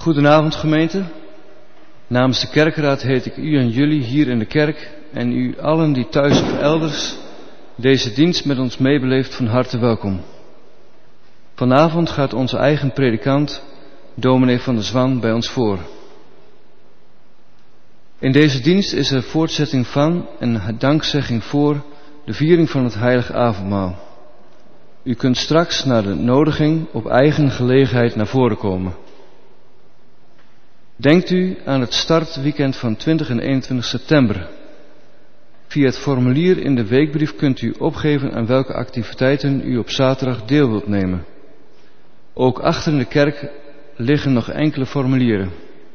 Goedenavond gemeente. Namens de kerkraad heet ik u en jullie hier in de kerk en u allen die thuis of elders deze dienst met ons meebeleeft van harte welkom. Vanavond gaat onze eigen predikant, dominee van der Zwan, bij ons voor. In deze dienst is er voortzetting van en dankzegging voor de viering van het heilige avondmaal. U kunt straks na de nodiging op eigen gelegenheid naar voren komen. Denkt u aan het startweekend van 20 en 21 september. Via het formulier in de weekbrief kunt u opgeven aan welke activiteiten u op zaterdag deel wilt nemen. Ook achter in de kerk liggen nog enkele formulieren.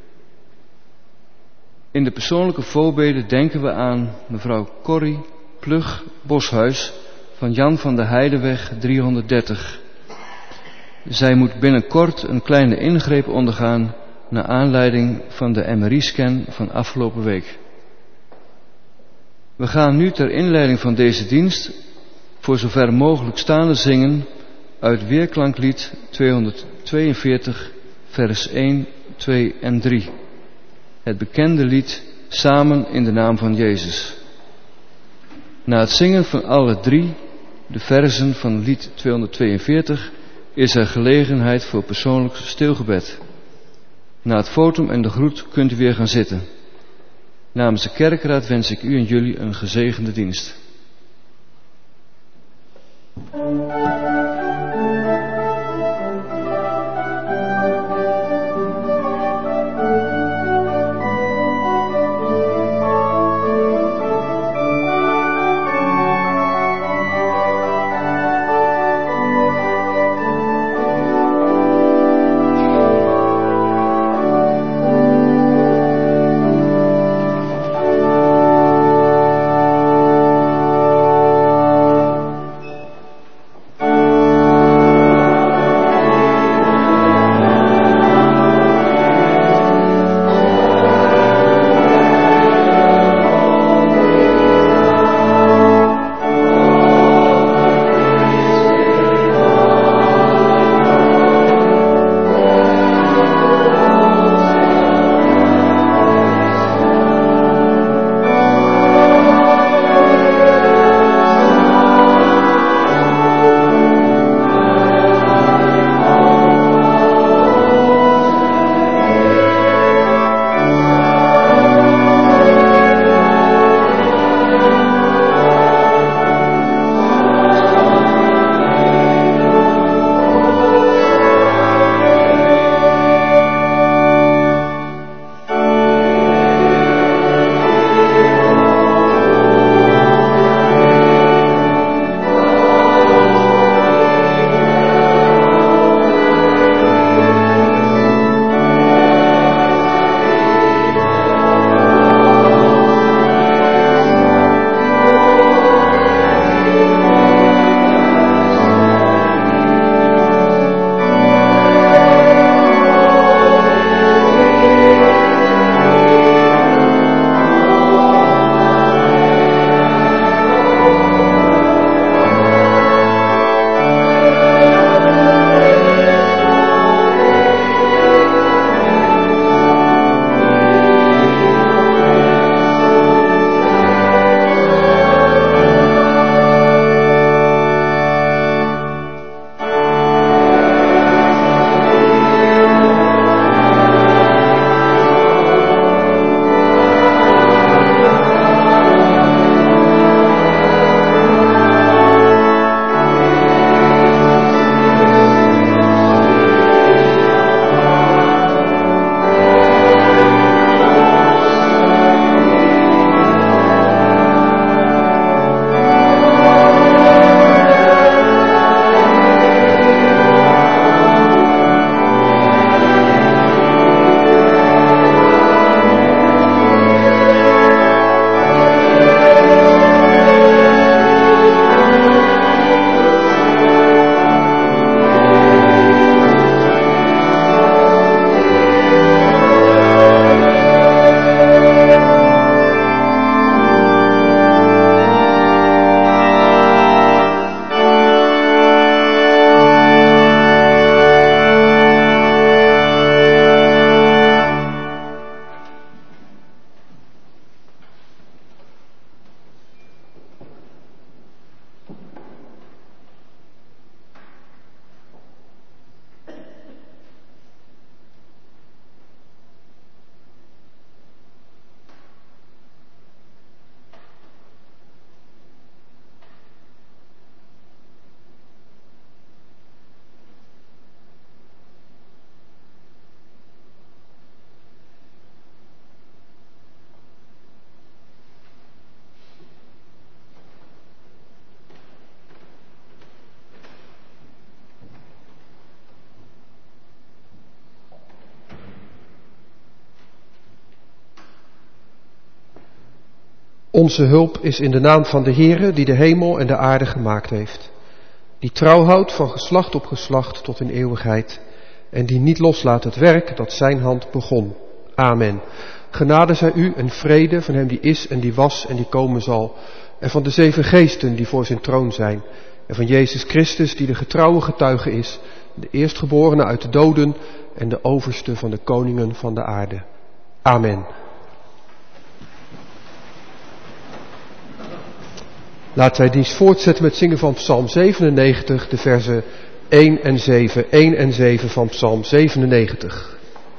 In de persoonlijke voorbeden denken we aan mevrouw Corrie Plug Boshuis van Jan van de Heideweg 330. Zij moet binnenkort een kleine ingreep ondergaan naar aanleiding van de MRI-scan van afgelopen week. We gaan nu ter inleiding van deze dienst voor zover mogelijk staande zingen uit Weerklanklied 242 vers 1, 2 en 3. Het bekende lied Samen in de naam van Jezus. Na het zingen van alle drie de verzen van lied 242 is er gelegenheid voor persoonlijk stilgebed. Na het votum en de groet kunt u weer gaan zitten. Namens de kerkraad wens ik u en jullie een gezegende dienst. Onze hulp is in de naam van de Heere die de hemel en de aarde gemaakt heeft. Die trouw houdt van geslacht op geslacht tot in eeuwigheid. En die niet loslaat het werk dat zijn hand begon. Amen. Genade zij u en vrede van hem die is en die was en die komen zal. En van de 7 geesten die voor zijn troon zijn. En van Jezus Christus die de getrouwe getuige is. De eerstgeborene uit de doden en de overste van de koningen van de aarde. Amen. Laten wij dienst voortzetten met zingen van Psalm 97, de versen 1 en 7. 1 en 7 van Psalm 97.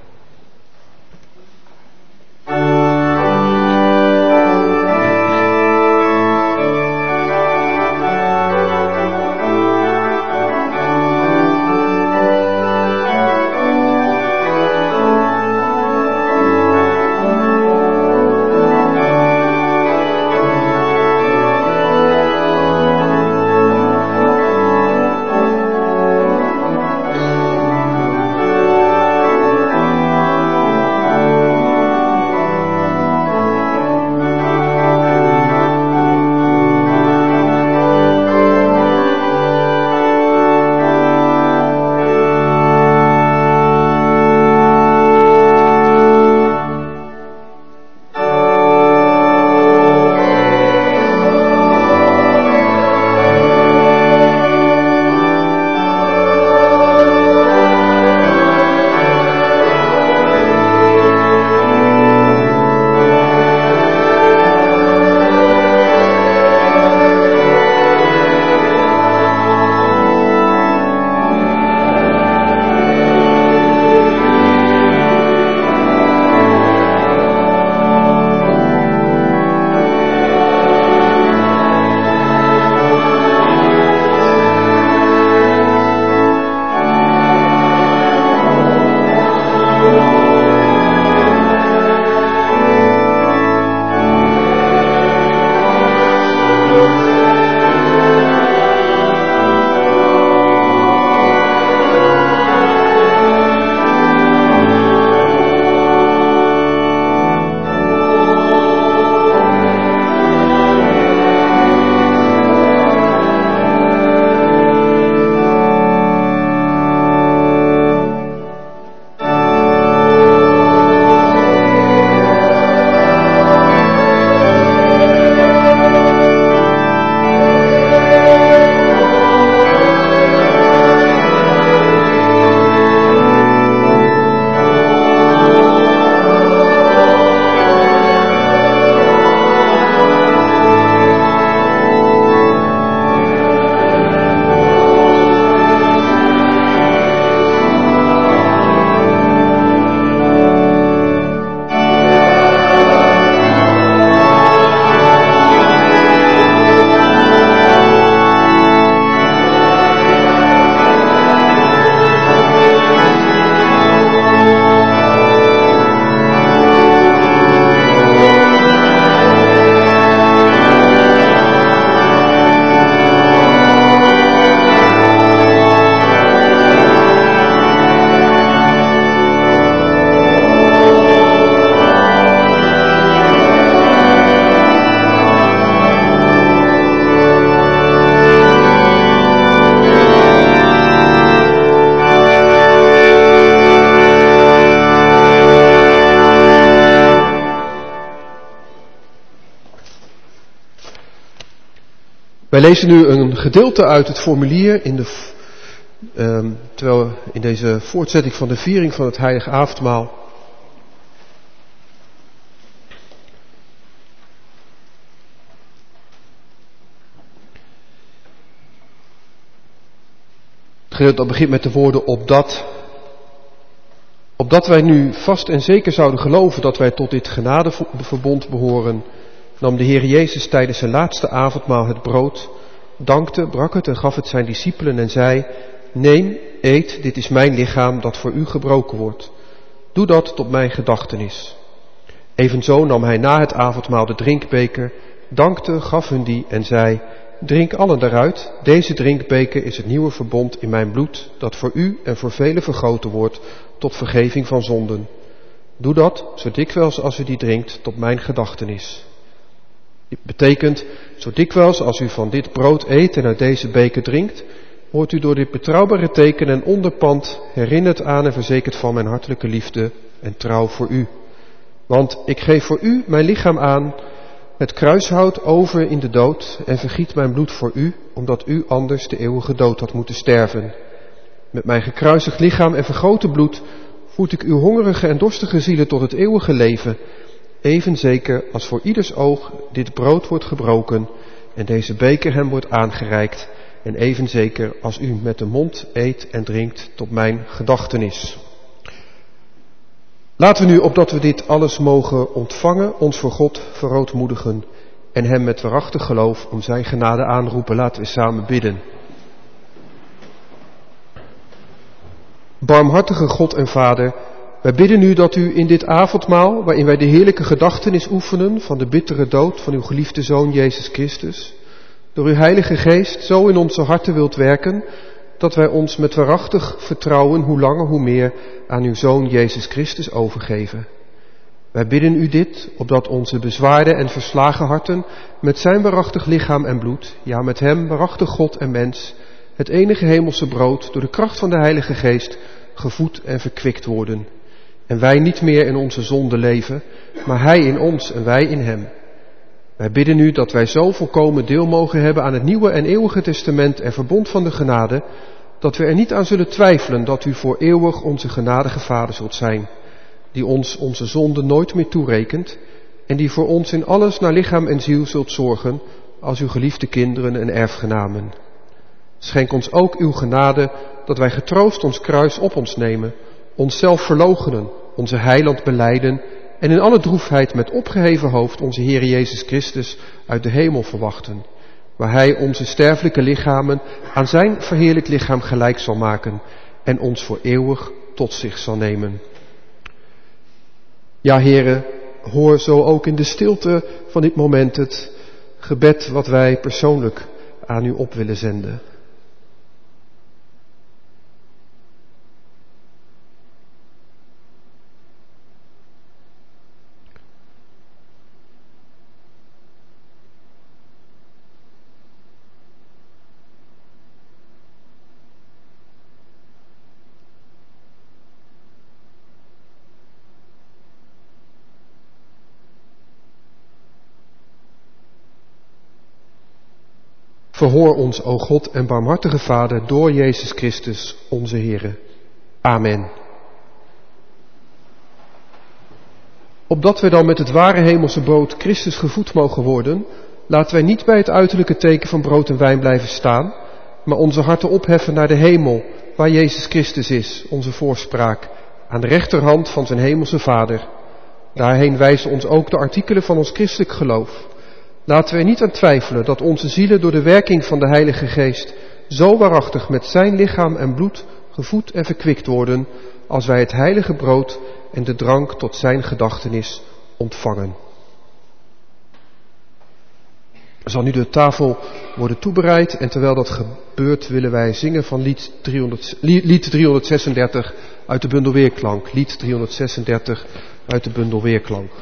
Wij lezen nu een gedeelte uit het formulier terwijl in deze voortzetting van de viering van het Heilige Avondmaal. Het gedeelte dat begint met de woorden opdat wij nu vast en zeker zouden geloven dat wij tot dit genadeverbond behoren, nam de Heer Jezus tijdens zijn laatste avondmaal het brood, dankte, brak het en gaf het zijn discipelen en zei: Neem, eet, dit is mijn lichaam dat voor u gebroken wordt. Doe dat tot mijn gedachtenis. Evenzo nam hij na het avondmaal de drinkbeker, dankte, gaf hun die en zei: Drink allen daaruit, deze drinkbeker is het nieuwe verbond in mijn bloed, dat voor u en voor velen vergoten wordt tot vergeving van zonden. Doe dat, zo dikwijls als u die drinkt, tot mijn gedachtenis. Dit betekent, zo dikwijls als u van dit brood eet en uit deze beker drinkt, wordt u door dit betrouwbare teken en onderpand herinnerd aan en verzekerd van mijn hartelijke liefde en trouw voor u. Want ik geef voor u mijn lichaam aan, het kruishout over in de dood en vergiet mijn bloed voor u, omdat u anders de eeuwige dood had moeten sterven. Met mijn gekruisigd lichaam en vergoten bloed voed ik uw hongerige en dorstige zielen tot het eeuwige leven, even zeker als voor ieders oog dit brood wordt gebroken en deze beker hem wordt aangereikt, en even zeker als u met de mond eet en drinkt tot mijn gedachtenis. Laten we nu, opdat we dit alles mogen ontvangen, ons voor God verootmoedigen en hem met waarachtig geloof om zijn genade aanroepen. Laten we samen bidden. Barmhartige God en Vader, wij bidden nu dat u in dit avondmaal, waarin wij de heerlijke gedachtenis oefenen van de bittere dood van uw geliefde Zoon Jezus Christus, door uw Heilige Geest zo in onze harten wilt werken, dat wij ons met waarachtig vertrouwen hoe langer hoe meer aan uw Zoon Jezus Christus overgeven. Wij bidden u dit, opdat onze bezwaarde en verslagen harten met zijn waarachtig lichaam en bloed, ja met hem waarachtig God en mens, het enige hemelse brood, door de kracht van de Heilige Geest, gevoed en verkwikt worden. En wij niet meer in onze zonde leven, maar hij in ons en wij in hem. Wij bidden u dat wij zo volkomen deel mogen hebben aan het nieuwe en eeuwige testament en verbond van de genade, dat we er niet aan zullen twijfelen dat u voor eeuwig onze genadige Vader zult zijn, die ons onze zonde nooit meer toerekent en die voor ons in alles naar lichaam en ziel zult zorgen als uw geliefde kinderen en erfgenamen. Schenk ons ook uw genade, dat wij getroost ons kruis op ons nemen, onszelf verloochenen, onze heiland belijden en in alle droefheid met opgeheven hoofd onze Heer Jezus Christus uit de hemel verwachten, waar hij onze sterfelijke lichamen aan zijn verheerlijk lichaam gelijk zal maken en ons voor eeuwig tot zich zal nemen. Ja, Heere, hoor zo ook in de stilte van dit moment het gebed wat wij persoonlijk aan u op willen zenden. Verhoor ons, o God en barmhartige Vader, door Jezus Christus, onze Heere. Amen. Opdat wij dan met het ware hemelse brood Christus gevoed mogen worden, laten wij niet bij het uiterlijke teken van brood en wijn blijven staan, maar onze harten opheffen naar de hemel, waar Jezus Christus is, onze voorspraak, aan de rechterhand van zijn hemelse Vader. Daarheen wijzen ons ook de artikelen van ons christelijk geloof. Laten we er niet aan twijfelen dat onze zielen door de werking van de Heilige Geest zo waarachtig met zijn lichaam en bloed gevoed en verkwikt worden, als wij het heilige brood en de drank tot zijn gedachtenis ontvangen. Er zal nu de tafel worden toebereid en terwijl dat gebeurt willen wij zingen van lied 336 uit de bundel Weerklank. Lied 336 uit de bundel Weerklank.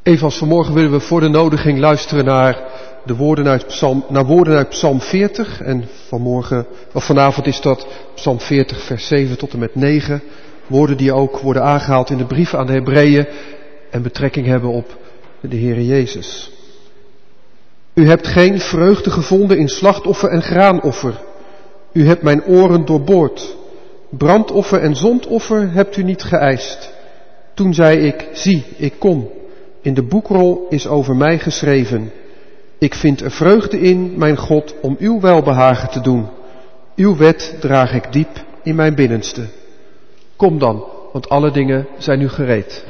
Evenals vanmorgen willen we voor de nodiging luisteren naar woorden uit Psalm 40. En vanavond is dat Psalm 40 vers 7 tot en met 9. Woorden die ook worden aangehaald in de brief aan de Hebreeën en betrekking hebben op de Heere Jezus. U hebt geen vreugde gevonden in slachtoffer en graanoffer. U hebt mijn oren doorboord. Brandoffer en zondoffer hebt u niet geëist. Toen zei ik, zie, ik kom. In de boekrol is over mij geschreven. Ik vind er vreugde in, mijn God, om uw welbehagen te doen. Uw wet draag ik diep in mijn binnenste. Kom dan, want alle dingen zijn nu gereed.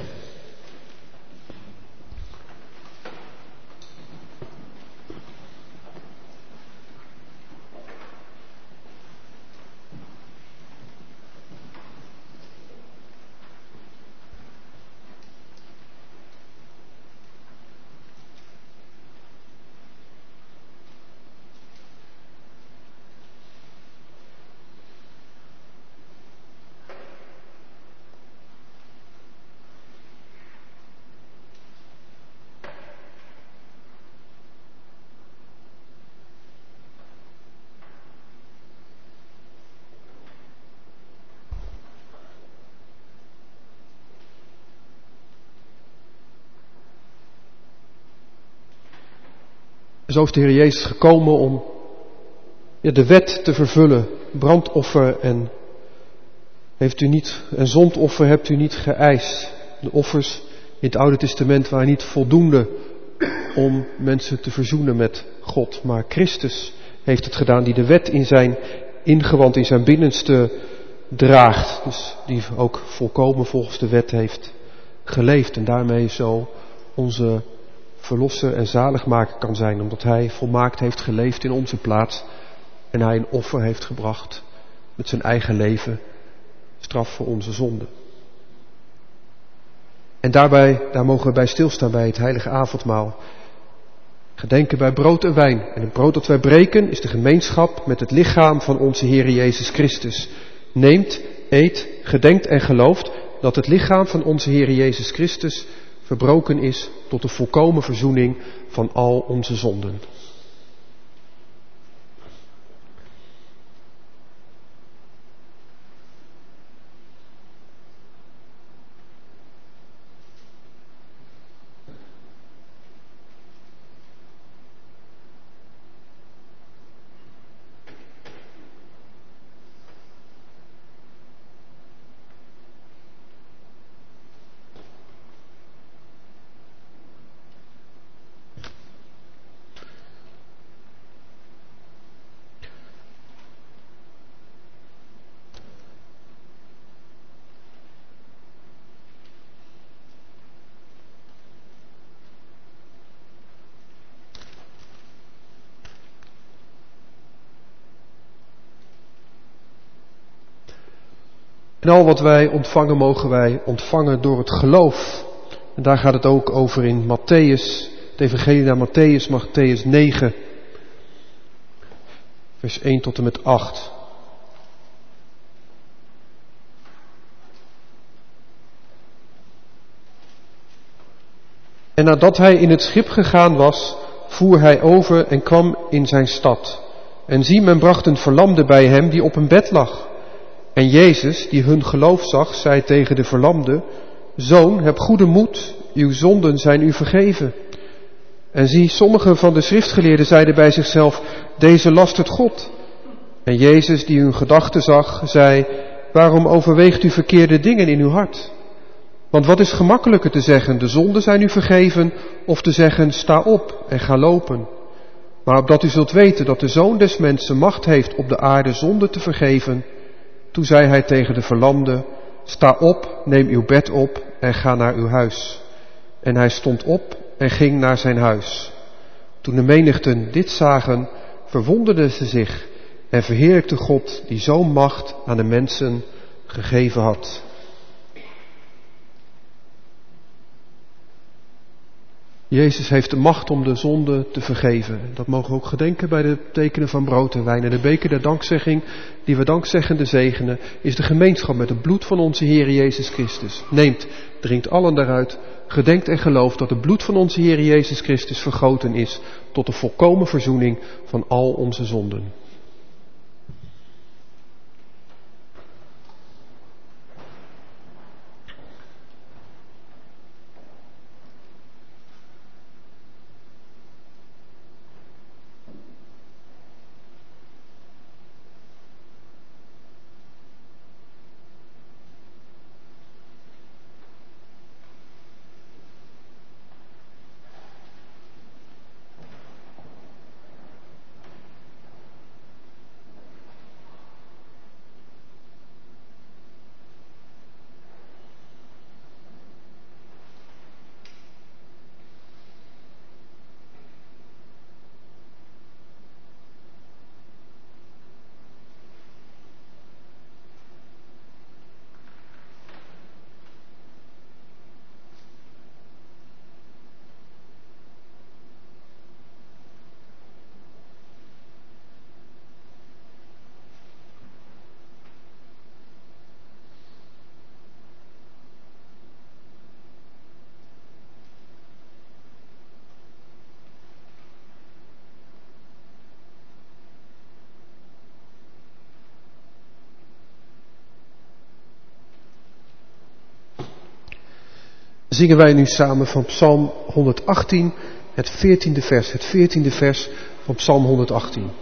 Zo is de Heer Jezus gekomen om de wet te vervullen. Brandoffer en zondoffer hebt u niet geëist. De offers in het Oude Testament waren niet voldoende om mensen te verzoenen met God. Maar Christus heeft het gedaan die de wet in zijn ingewand, in zijn binnenste draagt. Dus die ook volkomen volgens de wet heeft geleefd. En daarmee zo onze verlosser en zaligmaker kan zijn, omdat hij volmaakt heeft geleefd in onze plaats en hij een offer heeft gebracht met zijn eigen leven, straf voor onze zonde. En daar mogen we bij stilstaan bij het heilige avondmaal. Gedenken bij brood en wijn. En het brood dat wij breken is de gemeenschap met het lichaam van onze Heere Jezus Christus. Neemt, eet, gedenkt en gelooft dat het lichaam van onze Heere Jezus Christus verbroken is tot de volkomen verzoening van al onze zonden. En al wat wij ontvangen, mogen wij ontvangen door het geloof. En daar gaat het ook over in Matthäus, het evangelie naar Matthäus, Matthäus 9, vers 1 tot en met 8. En nadat hij in het schip gegaan was, voer hij over en kwam in zijn stad. En zie, men bracht een verlamde bij hem die op een bed lag. En Jezus, die hun geloof zag, zei tegen de verlamde: Zoon, heb goede moed, uw zonden zijn u vergeven. En zie, sommigen van de schriftgeleerden zeiden bij zichzelf: Deze lastert God. En Jezus, die hun gedachten zag, zei: Waarom overweegt u verkeerde dingen in uw hart? Want wat is gemakkelijker te zeggen: de zonden zijn u vergeven, of te zeggen: sta op en ga lopen? Maar opdat u zult weten dat de Zoon des Mensen macht heeft op de aarde zonde te vergeven. Toen zei hij tegen de verlamde: Sta op, neem uw bed op en ga naar uw huis. En hij stond op en ging naar zijn huis. Toen de menigten dit zagen, verwonderden ze zich en verheerlijkten God die zo'n macht aan de mensen gegeven had. Jezus heeft de macht om de zonde te vergeven. Dat mogen we ook gedenken bij de tekenen van brood en wijn. En de beker der dankzegging, die we dankzeggende zegenen, is de gemeenschap met het bloed van onze Heer Jezus Christus. Neemt, drinkt allen daaruit, gedenkt en gelooft dat het bloed van onze Heer Jezus Christus vergoten is tot de volkomen verzoening van al onze zonden. Zingen wij nu samen van Psalm 118, het 14e vers. Het 14e vers van Psalm 118.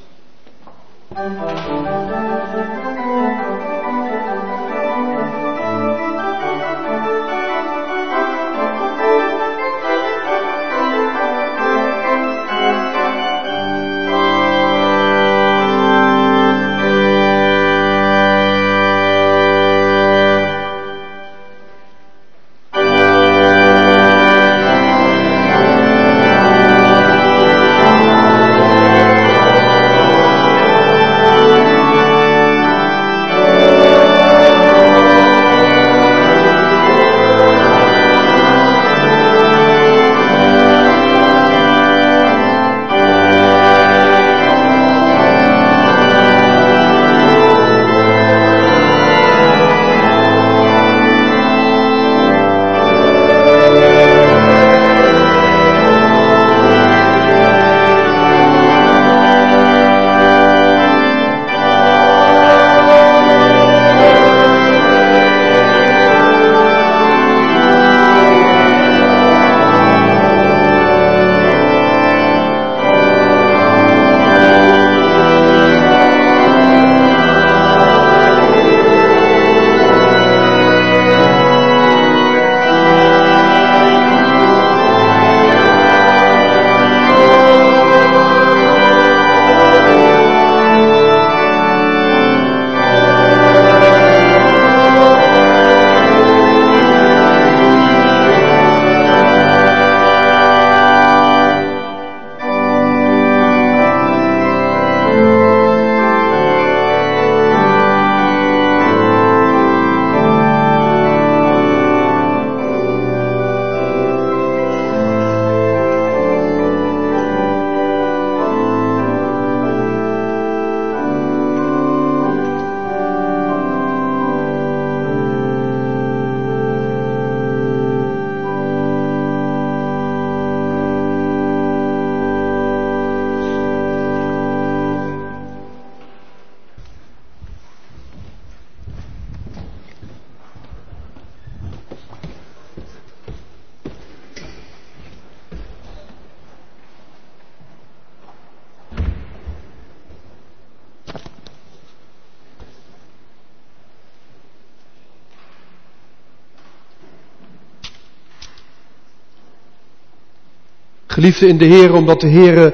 Geliefden in de Heer, omdat de Heer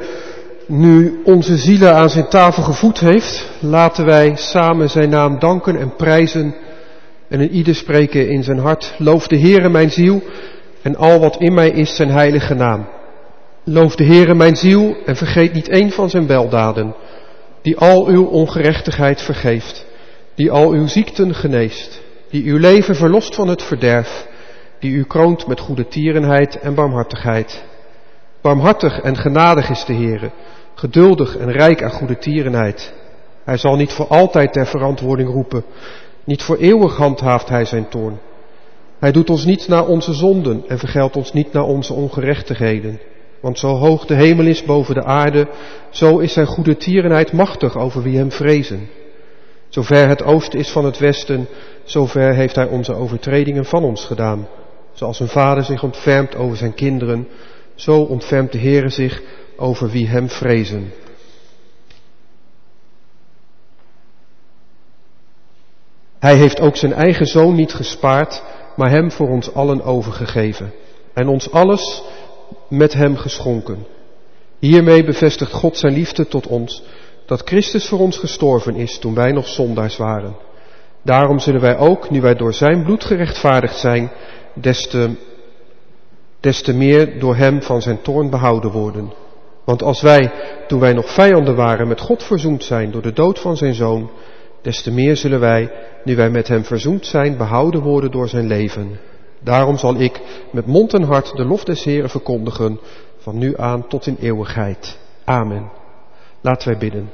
nu onze zielen aan zijn tafel gevoed heeft, laten wij samen zijn naam danken en prijzen en een ieder spreken in zijn hart. Loof de Heere mijn ziel en al wat in mij is zijn heilige naam. Loof de Heere mijn ziel en vergeet niet één van zijn weldaden, die al uw ongerechtigheid vergeeft, die al uw ziekten geneest, die uw leven verlost van het verderf, die u kroont met goedertierenheid en barmhartigheid. Barmhartig en genadig is de Heere, geduldig en rijk aan goedertierenheid. Hij zal niet voor altijd ter verantwoording roepen, niet voor eeuwig handhaaft hij zijn toorn. Hij doet ons niet naar onze zonden en vergeldt ons niet naar onze ongerechtigheden. Want zo hoog de hemel is boven de aarde, zo is zijn goedertierenheid machtig over wie hem vrezen. Zover het oosten is van het westen, zover heeft hij onze overtredingen van ons gedaan. Zoals een vader zich ontfermt over zijn kinderen, zo ontfermt de Heere zich over wie hem vrezen. Hij heeft ook zijn eigen zoon niet gespaard, maar hem voor ons allen overgegeven. En ons alles met hem geschonken. Hiermee bevestigt God zijn liefde tot ons, dat Christus voor ons gestorven is toen wij nog zondaars waren. Daarom zullen wij ook, nu wij door zijn bloed gerechtvaardigd zijn, des te meer door hem van zijn toorn behouden worden. Want als wij, toen wij nog vijanden waren, met God verzoend zijn door de dood van zijn zoon, des te meer zullen wij, nu wij met hem verzoend zijn, behouden worden door zijn leven. Daarom zal ik met mond en hart de lof des Heeren verkondigen, van nu aan tot in eeuwigheid. Amen. Laten wij bidden.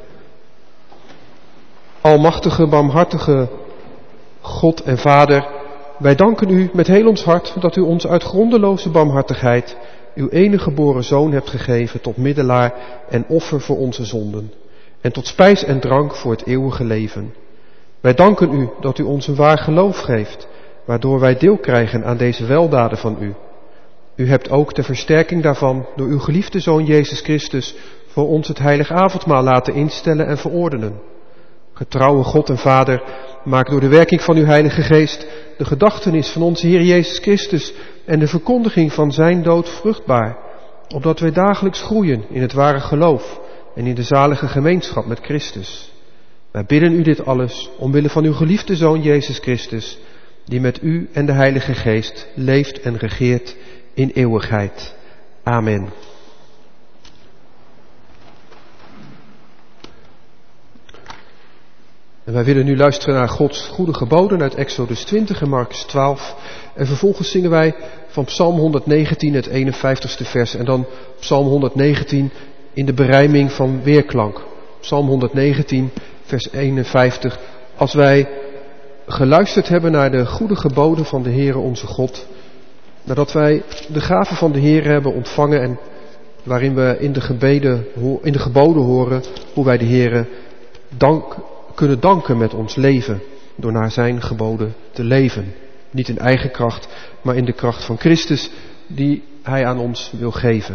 Almachtige, barmhartige God en Vader, wij danken u met heel ons hart dat u ons uit grondeloze barmhartigheid uw enige geboren Zoon hebt gegeven tot middelaar en offer voor onze zonden en tot spijs en drank voor het eeuwige leven. Wij danken u dat u ons een waar geloof geeft, waardoor wij deel krijgen aan deze weldaden van u. U hebt ook ter versterking daarvan door uw geliefde Zoon Jezus Christus voor ons het heilig avondmaal laten instellen en verordenen. Getrouwe God en Vader, maak door de werking van uw Heilige Geest de gedachtenis van onze Heer Jezus Christus en de verkondiging van zijn dood vruchtbaar, opdat wij dagelijks groeien in het ware geloof en in de zalige gemeenschap met Christus. Wij bidden u dit alles omwille van uw geliefde Zoon Jezus Christus, die met u en de Heilige Geest leeft en regeert in eeuwigheid. Amen. En wij willen nu luisteren naar Gods goede geboden uit Exodus 20 en Markus 12. En vervolgens zingen wij van Psalm 119 het 51ste vers. En dan Psalm 119 in de berijming van weerklank. Psalm 119 vers 51. Als wij geluisterd hebben naar de goede geboden van de Heere onze God. Nadat wij de gave van de Heere hebben ontvangen en waarin we in de geboden horen hoe wij de Heere kunnen danken met ons leven, door naar zijn geboden te leven. Niet in eigen kracht, maar in de kracht van Christus die hij aan ons wil geven.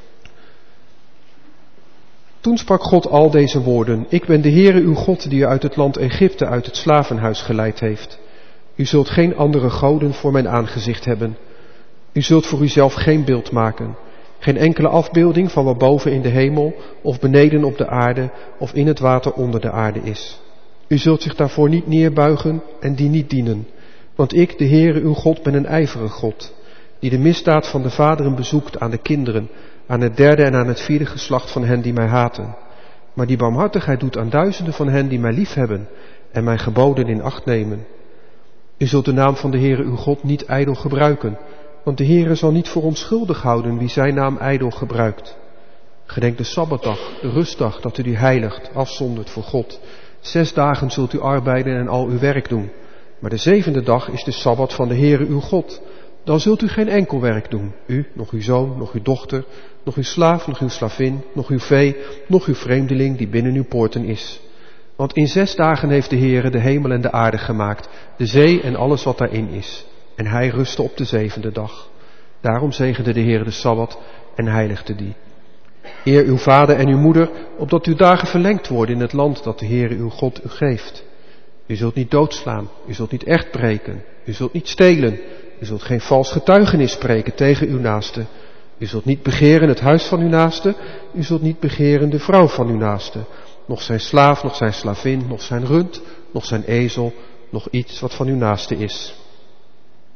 Toen sprak God al deze woorden: Ik ben de Heere uw God die u uit het land Egypte, uit het slavenhuis geleid heeft. U zult geen andere goden voor mijn aangezicht hebben. U zult voor uzelf geen beeld maken. Geen enkele afbeelding van wat boven in de hemel of beneden op de aarde of in het water onder de aarde is. U zult zich daarvoor niet neerbuigen en die niet dienen. Want ik, de Heere uw God, ben een ijverige God, die de misdaad van de vaderen bezoekt aan de kinderen, aan het derde en aan het vierde geslacht van hen die mij haten. Maar die barmhartigheid doet aan duizenden van hen die mij liefhebben en mijn geboden in acht nemen. U zult de naam van de Heere uw God niet ijdel gebruiken, want de Heere zal niet voor onschuldig houden wie zijn naam ijdel gebruikt. Gedenk de Sabbatdag, de rustdag, dat u die heiligt, afzondert voor God. 6 dagen zult u arbeiden en al uw werk doen. Maar de 7e dag is de Sabbat van de Heere uw God. Dan zult u geen enkel werk doen. U, nog uw zoon, nog uw dochter, nog uw slaaf, nog uw slavin, nog uw vee, nog uw vreemdeling die binnen uw poorten is. Want in 6 dagen heeft de Heere de hemel en de aarde gemaakt, de zee en alles wat daarin is. En hij rustte op de 7e dag. Daarom zegende de Heere de Sabbat en heiligde die. Eer uw vader en uw moeder, opdat uw dagen verlengd worden in het land dat de Heere uw God u geeft. U zult niet doodslaan, u zult niet echt breken, u zult niet stelen, u zult geen vals getuigenis spreken tegen uw naaste. U zult niet begeren het huis van uw naaste, u zult niet begeren de vrouw van uw naaste, nog zijn slaaf, nog zijn slavin, nog zijn rund, nog zijn ezel, nog iets wat van uw naaste is.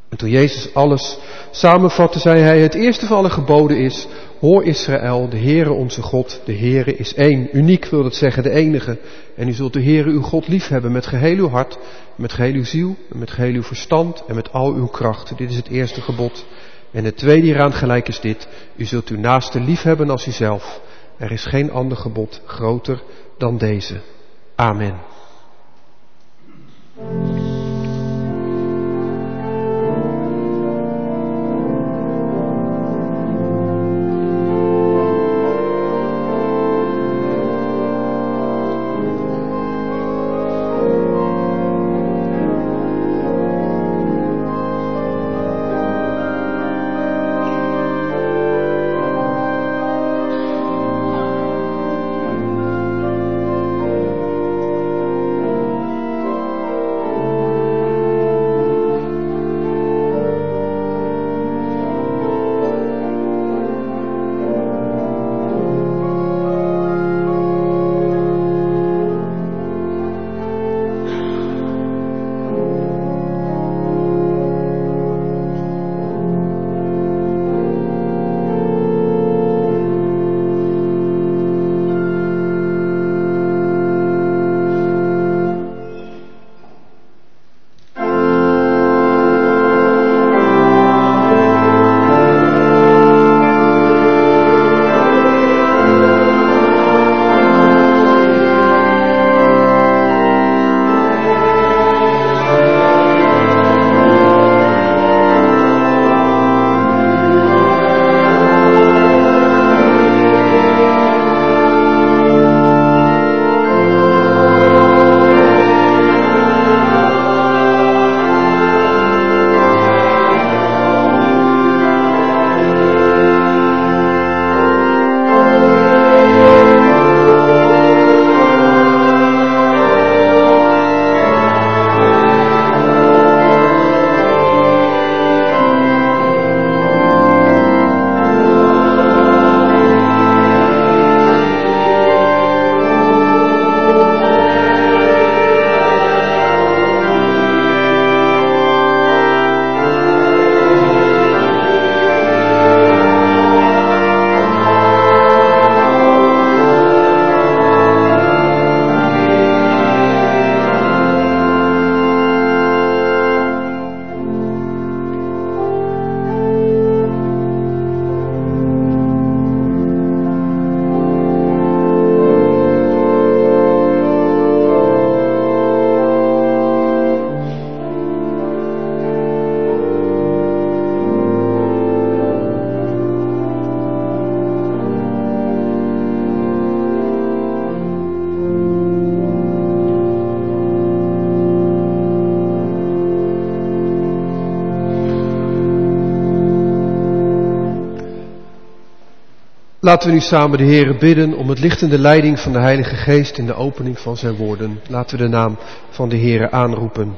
En toen Jezus alles samenvatte, zei hij, het eerste van alle geboden is, hoor Israël, de Heere onze God, de Heere is één. Uniek wil dat zeggen, de enige. En u zult de Heere uw God liefhebben met geheel uw hart, met geheel uw ziel, en met geheel uw verstand en met al uw kracht. Dit is het eerste gebod. En het tweede hieraan gelijk is dit, u zult uw naaste liefhebben als uzelf. Er is geen ander gebod groter dan deze. Amen. Laten we nu samen de Heere bidden om het lichtende leiding van de Heilige Geest in de opening van zijn woorden. Laten we de naam van de Heere aanroepen.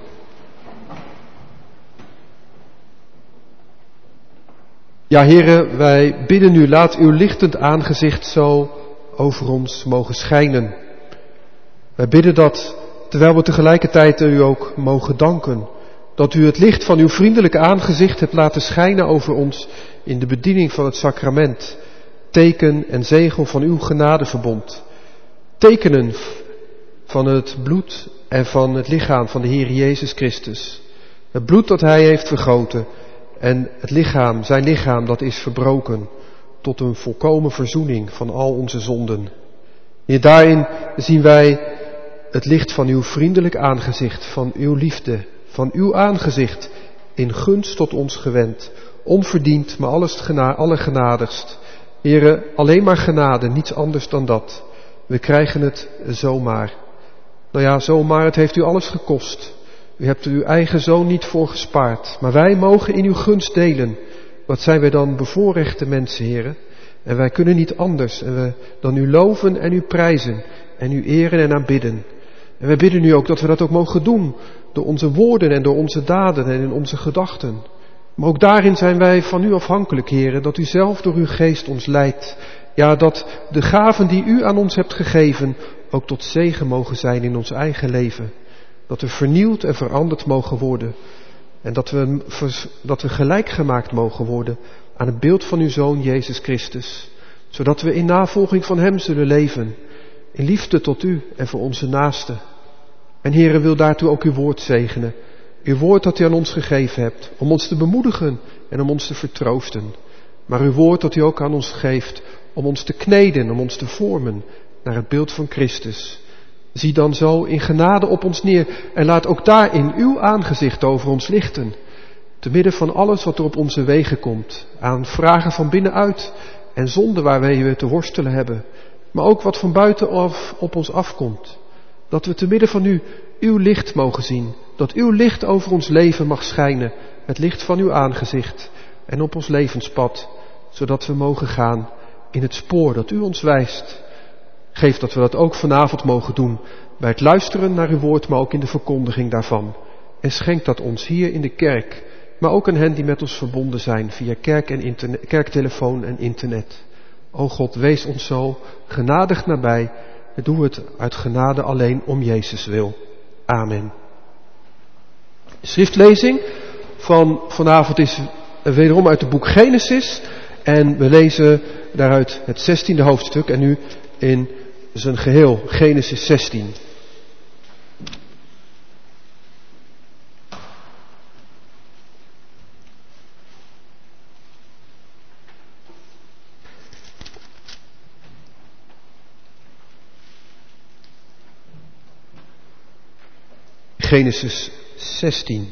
Ja, Heere, wij bidden u, laat uw lichtend aangezicht zo over ons mogen schijnen. Wij bidden dat, terwijl we tegelijkertijd u ook mogen danken, dat u het licht van uw vriendelijke aangezicht hebt laten schijnen over ons in de bediening van het sacrament. Teken en zegel van uw genadeverbond. Tekenen van het bloed en van het lichaam van de Heer Jezus Christus. Het bloed dat hij heeft vergoten en het lichaam, zijn lichaam dat is verbroken tot een volkomen verzoening van al onze zonden. Heer, daarin zien wij het licht van uw vriendelijk aangezicht, van uw liefde, van uw aangezicht in gunst tot ons gewend. Onverdiend, maar allergenadigst. Heere, alleen maar genade, niets anders dan dat. We krijgen het zomaar. Nou ja, zomaar, het heeft u alles gekost. U hebt er uw eigen zoon niet voor gespaard. Maar wij mogen in uw gunst delen. Wat zijn wij dan bevoorrechte mensen, Heere. En wij kunnen niet anders dan u loven en u prijzen. En u eren en aanbidden. En wij bidden u ook dat we dat ook mogen doen. Door onze woorden en door onze daden en in onze gedachten. Maar ook daarin zijn wij van u afhankelijk, Heere, dat u zelf door uw geest ons leidt. Ja, dat de gaven die u aan ons hebt gegeven ook tot zegen mogen zijn in ons eigen leven. Dat we vernieuwd en veranderd mogen worden En dat we gelijk gemaakt mogen worden aan het beeld van uw Zoon Jezus Christus. Zodat we in navolging van hem zullen leven. In liefde tot u en voor onze naasten. En Heere, wil daartoe ook uw woord zegenen. Uw woord dat u aan ons gegeven hebt. Om ons te bemoedigen en om ons te vertroosten. Maar uw woord dat u ook aan ons geeft. Om ons te kneden, om ons te vormen naar het beeld van Christus. Zie dan zo in genade op ons neer en laat ook daarin uw aangezicht over ons lichten. Te midden van alles wat er op onze wegen komt. Aan vragen van binnenuit en zonden waarmee we te worstelen hebben. Maar ook wat van buitenaf op ons afkomt. Dat we te midden van u uw licht mogen zien. Dat uw licht over ons leven mag schijnen. Het licht van uw aangezicht en op ons levenspad. Zodat we mogen gaan in het spoor dat u ons wijst. Geef dat we dat ook vanavond mogen doen. Bij het luisteren naar uw woord, maar ook in de verkondiging daarvan. En schenk dat ons hier in de kerk. Maar ook aan hen die met ons verbonden zijn via kerktelefoon en internet. O God, wees ons zo genadig nabij. En doe het uit genade alleen om Jezus wil. Amen. De schriftlezing van vanavond is wederom uit het boek Genesis. En we lezen daaruit het 16e hoofdstuk en nu in zijn geheel, Genesis 16. Genesis 16.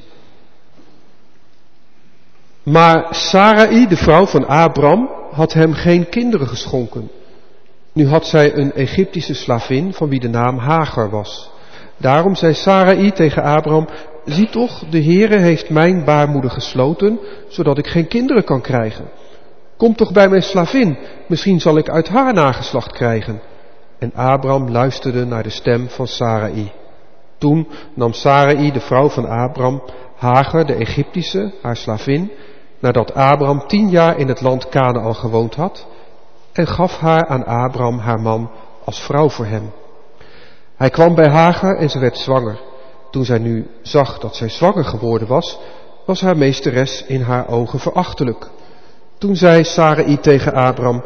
Maar Sarai, de vrouw van Abram, had hem geen kinderen geschonken. Nu had zij een Egyptische slavin van wie de naam Hagar was. Daarom zei Sarai tegen Abram, zie toch, de Heere heeft mijn baarmoeder gesloten, zodat ik geen kinderen kan krijgen. Kom toch bij mijn slavin, misschien zal ik uit haar nageslacht krijgen. En Abram luisterde naar de stem van Sarai. Toen nam Sarai, de vrouw van Abram, Hagar, de Egyptische, haar slavin, nadat Abram 10 jaar in het land Kanaän gewoond had, en gaf haar aan Abram, haar man, als vrouw voor hem. Hij kwam bij Hagar en ze werd zwanger. Toen zij nu zag dat zij zwanger geworden was, was haar meesteres in haar ogen verachtelijk. Toen zei Sarai tegen Abram,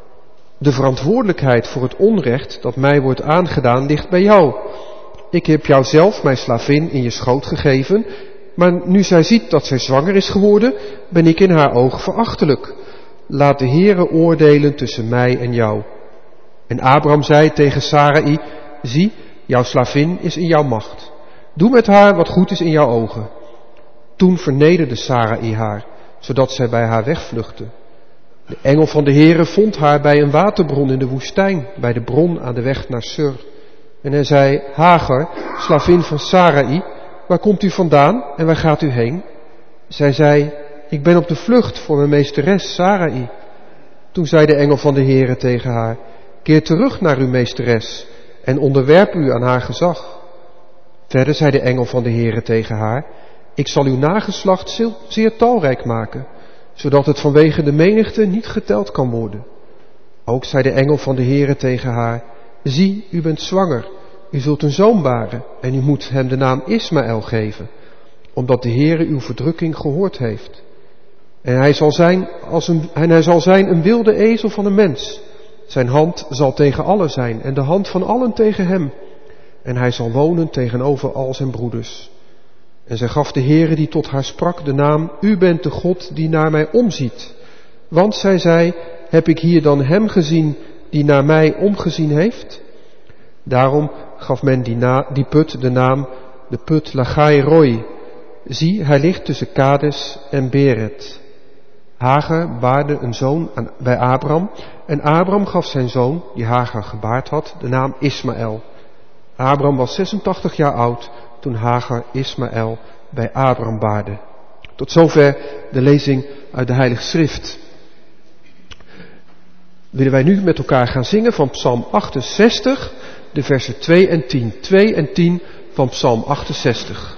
de verantwoordelijkheid voor het onrecht dat mij wordt aangedaan ligt bij jou. Ik heb jou zelf, mijn slavin, in je schoot gegeven, maar nu zij ziet dat zij zwanger is geworden, ben ik in haar ogen verachtelijk. Laat de Heere oordelen tussen mij en jou. En Abram zei tegen Sarai, zie, jouw slavin is in jouw macht. Doe met haar wat goed is in jouw ogen. Toen vernederde Sarai haar, zodat zij bij haar wegvluchtte. De engel van de Heere vond haar bij een waterbron in de woestijn, bij de bron aan de weg naar Sur. En hij zei, Hagar, slavin van Sarai, waar komt u vandaan en waar gaat u heen? Zij zei, ik ben op de vlucht voor mijn meesteres Sarai. Toen zei de engel van de Heere tegen haar, keer terug naar uw meesteres en onderwerp u aan haar gezag. Verder zei de engel van de Heere tegen haar, ik zal uw nageslacht zeer talrijk maken, zodat het vanwege de menigte niet geteld kan worden. Ook zei de engel van de Heere tegen haar, zie, u bent zwanger, u zult een zoon baren en u moet hem de naam Ismaël geven, omdat de Heere uw verdrukking gehoord heeft. En hij zal zijn een wilde ezel van een mens. Zijn hand zal tegen allen zijn en de hand van allen tegen hem. En hij zal wonen tegenover al zijn broeders. En zij gaf de Heere die tot haar sprak de naam, u bent de God die naar mij omziet. Want zij zei, heb ik hier dan hem gezien die naar mij omgezien heeft? Daarom gaf men die put de naam de put Lachai Roi. Zie, hij ligt tussen Kades en Beret. Hagar baarde een zoon bij Abram en Abram gaf zijn zoon, die Hagar gebaard had, de naam Ismaël. Abram was 86 jaar oud toen Hagar Ismaël bij Abram baarde. Tot zover de lezing uit de Heilige Schrift. Willen wij nu met elkaar gaan zingen van Psalm 68, de versen 2 en 10. 2 en 10 van Psalm 68.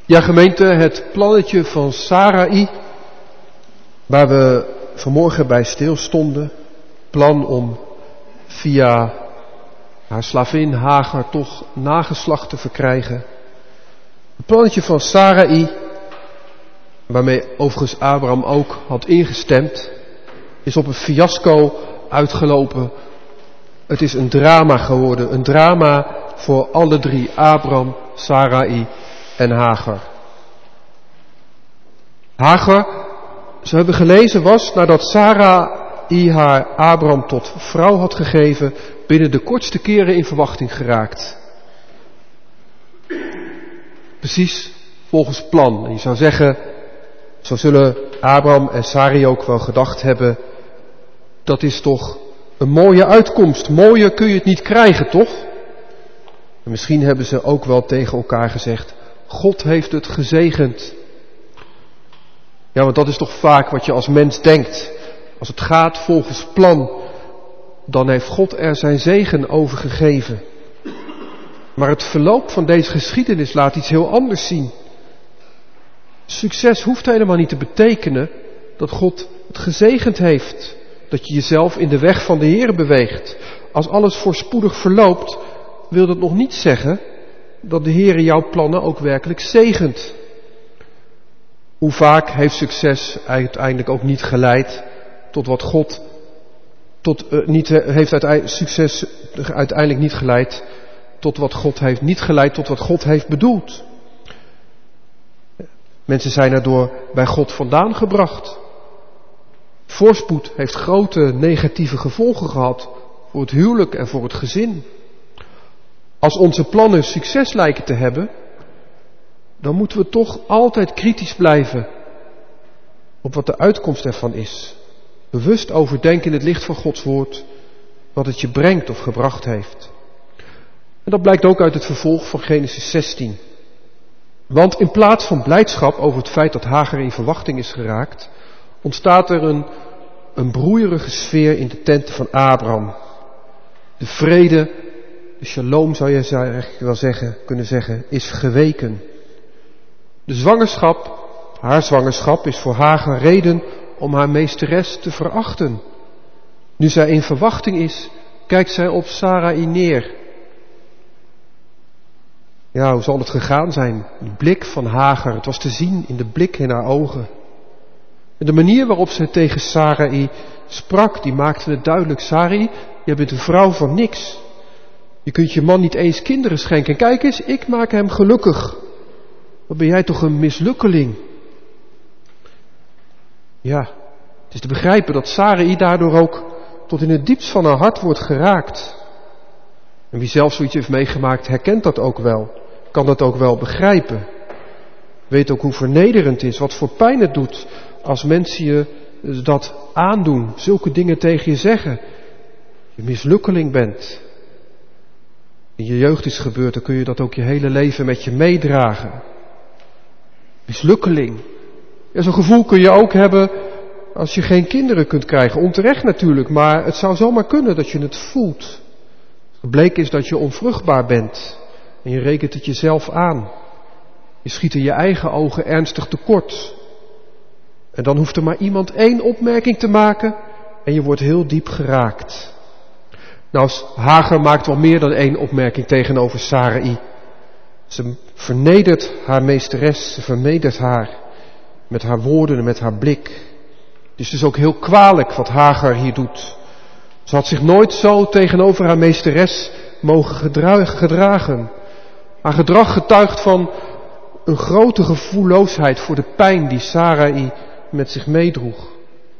Ja, gemeente, het plannetje van Sarai, waar we vanmorgen bij stilstonden, plan om via haar slavin Hagar toch nageslacht te verkrijgen. Het plannetje van Sarai, waarmee overigens Abraham ook had ingestemd, is op een fiasco uitgelopen. Het is een drama geworden, een drama voor alle drie, Abraham, Sarai en Hagar. Hagar, zo hebben we gelezen, was nadat Sarai haar Abraham tot vrouw had gegeven, binnen de kortste keren in verwachting geraakt. Precies volgens plan. En je zou zeggen, zo zullen Abraham en Sarai ook wel gedacht hebben, dat is toch een mooie uitkomst. Mooier kun je het niet krijgen, toch? En misschien hebben ze ook wel tegen elkaar gezegd, God heeft het gezegend. Ja, want dat is toch vaak wat je als mens denkt. Als het gaat volgens plan, dan heeft God er zijn zegen over gegeven. Maar het verloop van deze geschiedenis laat iets heel anders zien. Succes hoeft helemaal niet te betekenen dat God het gezegend heeft. Dat je jezelf in de weg van de Heer beweegt. Als alles voorspoedig verloopt, wil dat nog niet zeggen dat de Heer jouw plannen ook werkelijk zegent. Hoe vaak heeft succes uiteindelijk ook niet geleid tot wat God succes uiteindelijk niet geleid tot wat God heeft, niet geleid tot wat God heeft bedoeld. Mensen zijn erdoor bij God vandaan gebracht. Voorspoed heeft grote negatieve gevolgen gehad voor het huwelijk en voor het gezin. Als onze plannen succes lijken te hebben, dan moeten we toch altijd kritisch blijven op wat de uitkomst ervan is. Bewust overdenken in het licht van Gods woord wat het je brengt of gebracht heeft. En dat blijkt ook uit het vervolg van Genesis 16. Want in plaats van blijdschap over het feit dat Hagar in verwachting is geraakt, ontstaat er een broeierige sfeer in de tenten van Abraham. De vrede, de shalom zou je eigenlijk wel kunnen zeggen, is geweken. Haar zwangerschap is voor Hagar reden om haar meesteres te verachten. Nu zij in verwachting is, kijkt zij op Sarai neer. Ja, hoe zal het gegaan zijn? De blik van Hagar, het was te zien in de blik in haar ogen. En de manier waarop ze tegen Sarai sprak, die maakte het duidelijk. Sarai, je bent een vrouw van niks. Je kunt je man niet eens kinderen schenken. Kijk eens, ik maak hem gelukkig. Wat ben jij toch een mislukkeling? Ja, het is te begrijpen dat Sarai daardoor ook tot in het diepst van haar hart wordt geraakt. En wie zelf zoiets heeft meegemaakt, herkent dat ook wel. Kan dat ook wel begrijpen. Weet ook hoe vernederend het is, wat voor pijn het doet als mensen je dat aandoen, zulke dingen tegen je zeggen. Je mislukkeling bent. In je jeugd is gebeurd, dan kun je dat ook je hele leven met je meedragen. Mislukkeling. Ja, zo'n gevoel kun je ook hebben als je geen kinderen kunt krijgen. Onterecht natuurlijk, maar het zou zomaar kunnen dat je het voelt. Gebleken is dat je onvruchtbaar bent en je rekent het jezelf aan. Je schiet in je eigen ogen ernstig tekort. En dan hoeft er maar iemand 1 opmerking te maken en je wordt heel diep geraakt. Nou, Hagar maakt wel meer dan 1 opmerking tegenover Sarai. Ze vernedert haar meesteres, ze vernedert haar met haar woorden en met haar blik. Het is dus ook heel kwalijk wat Hagar hier doet. Ze had zich nooit zo tegenover haar meesteres mogen gedragen. Haar gedrag getuigt van een grote gevoelloosheid voor de pijn die Sarai met zich meedroeg.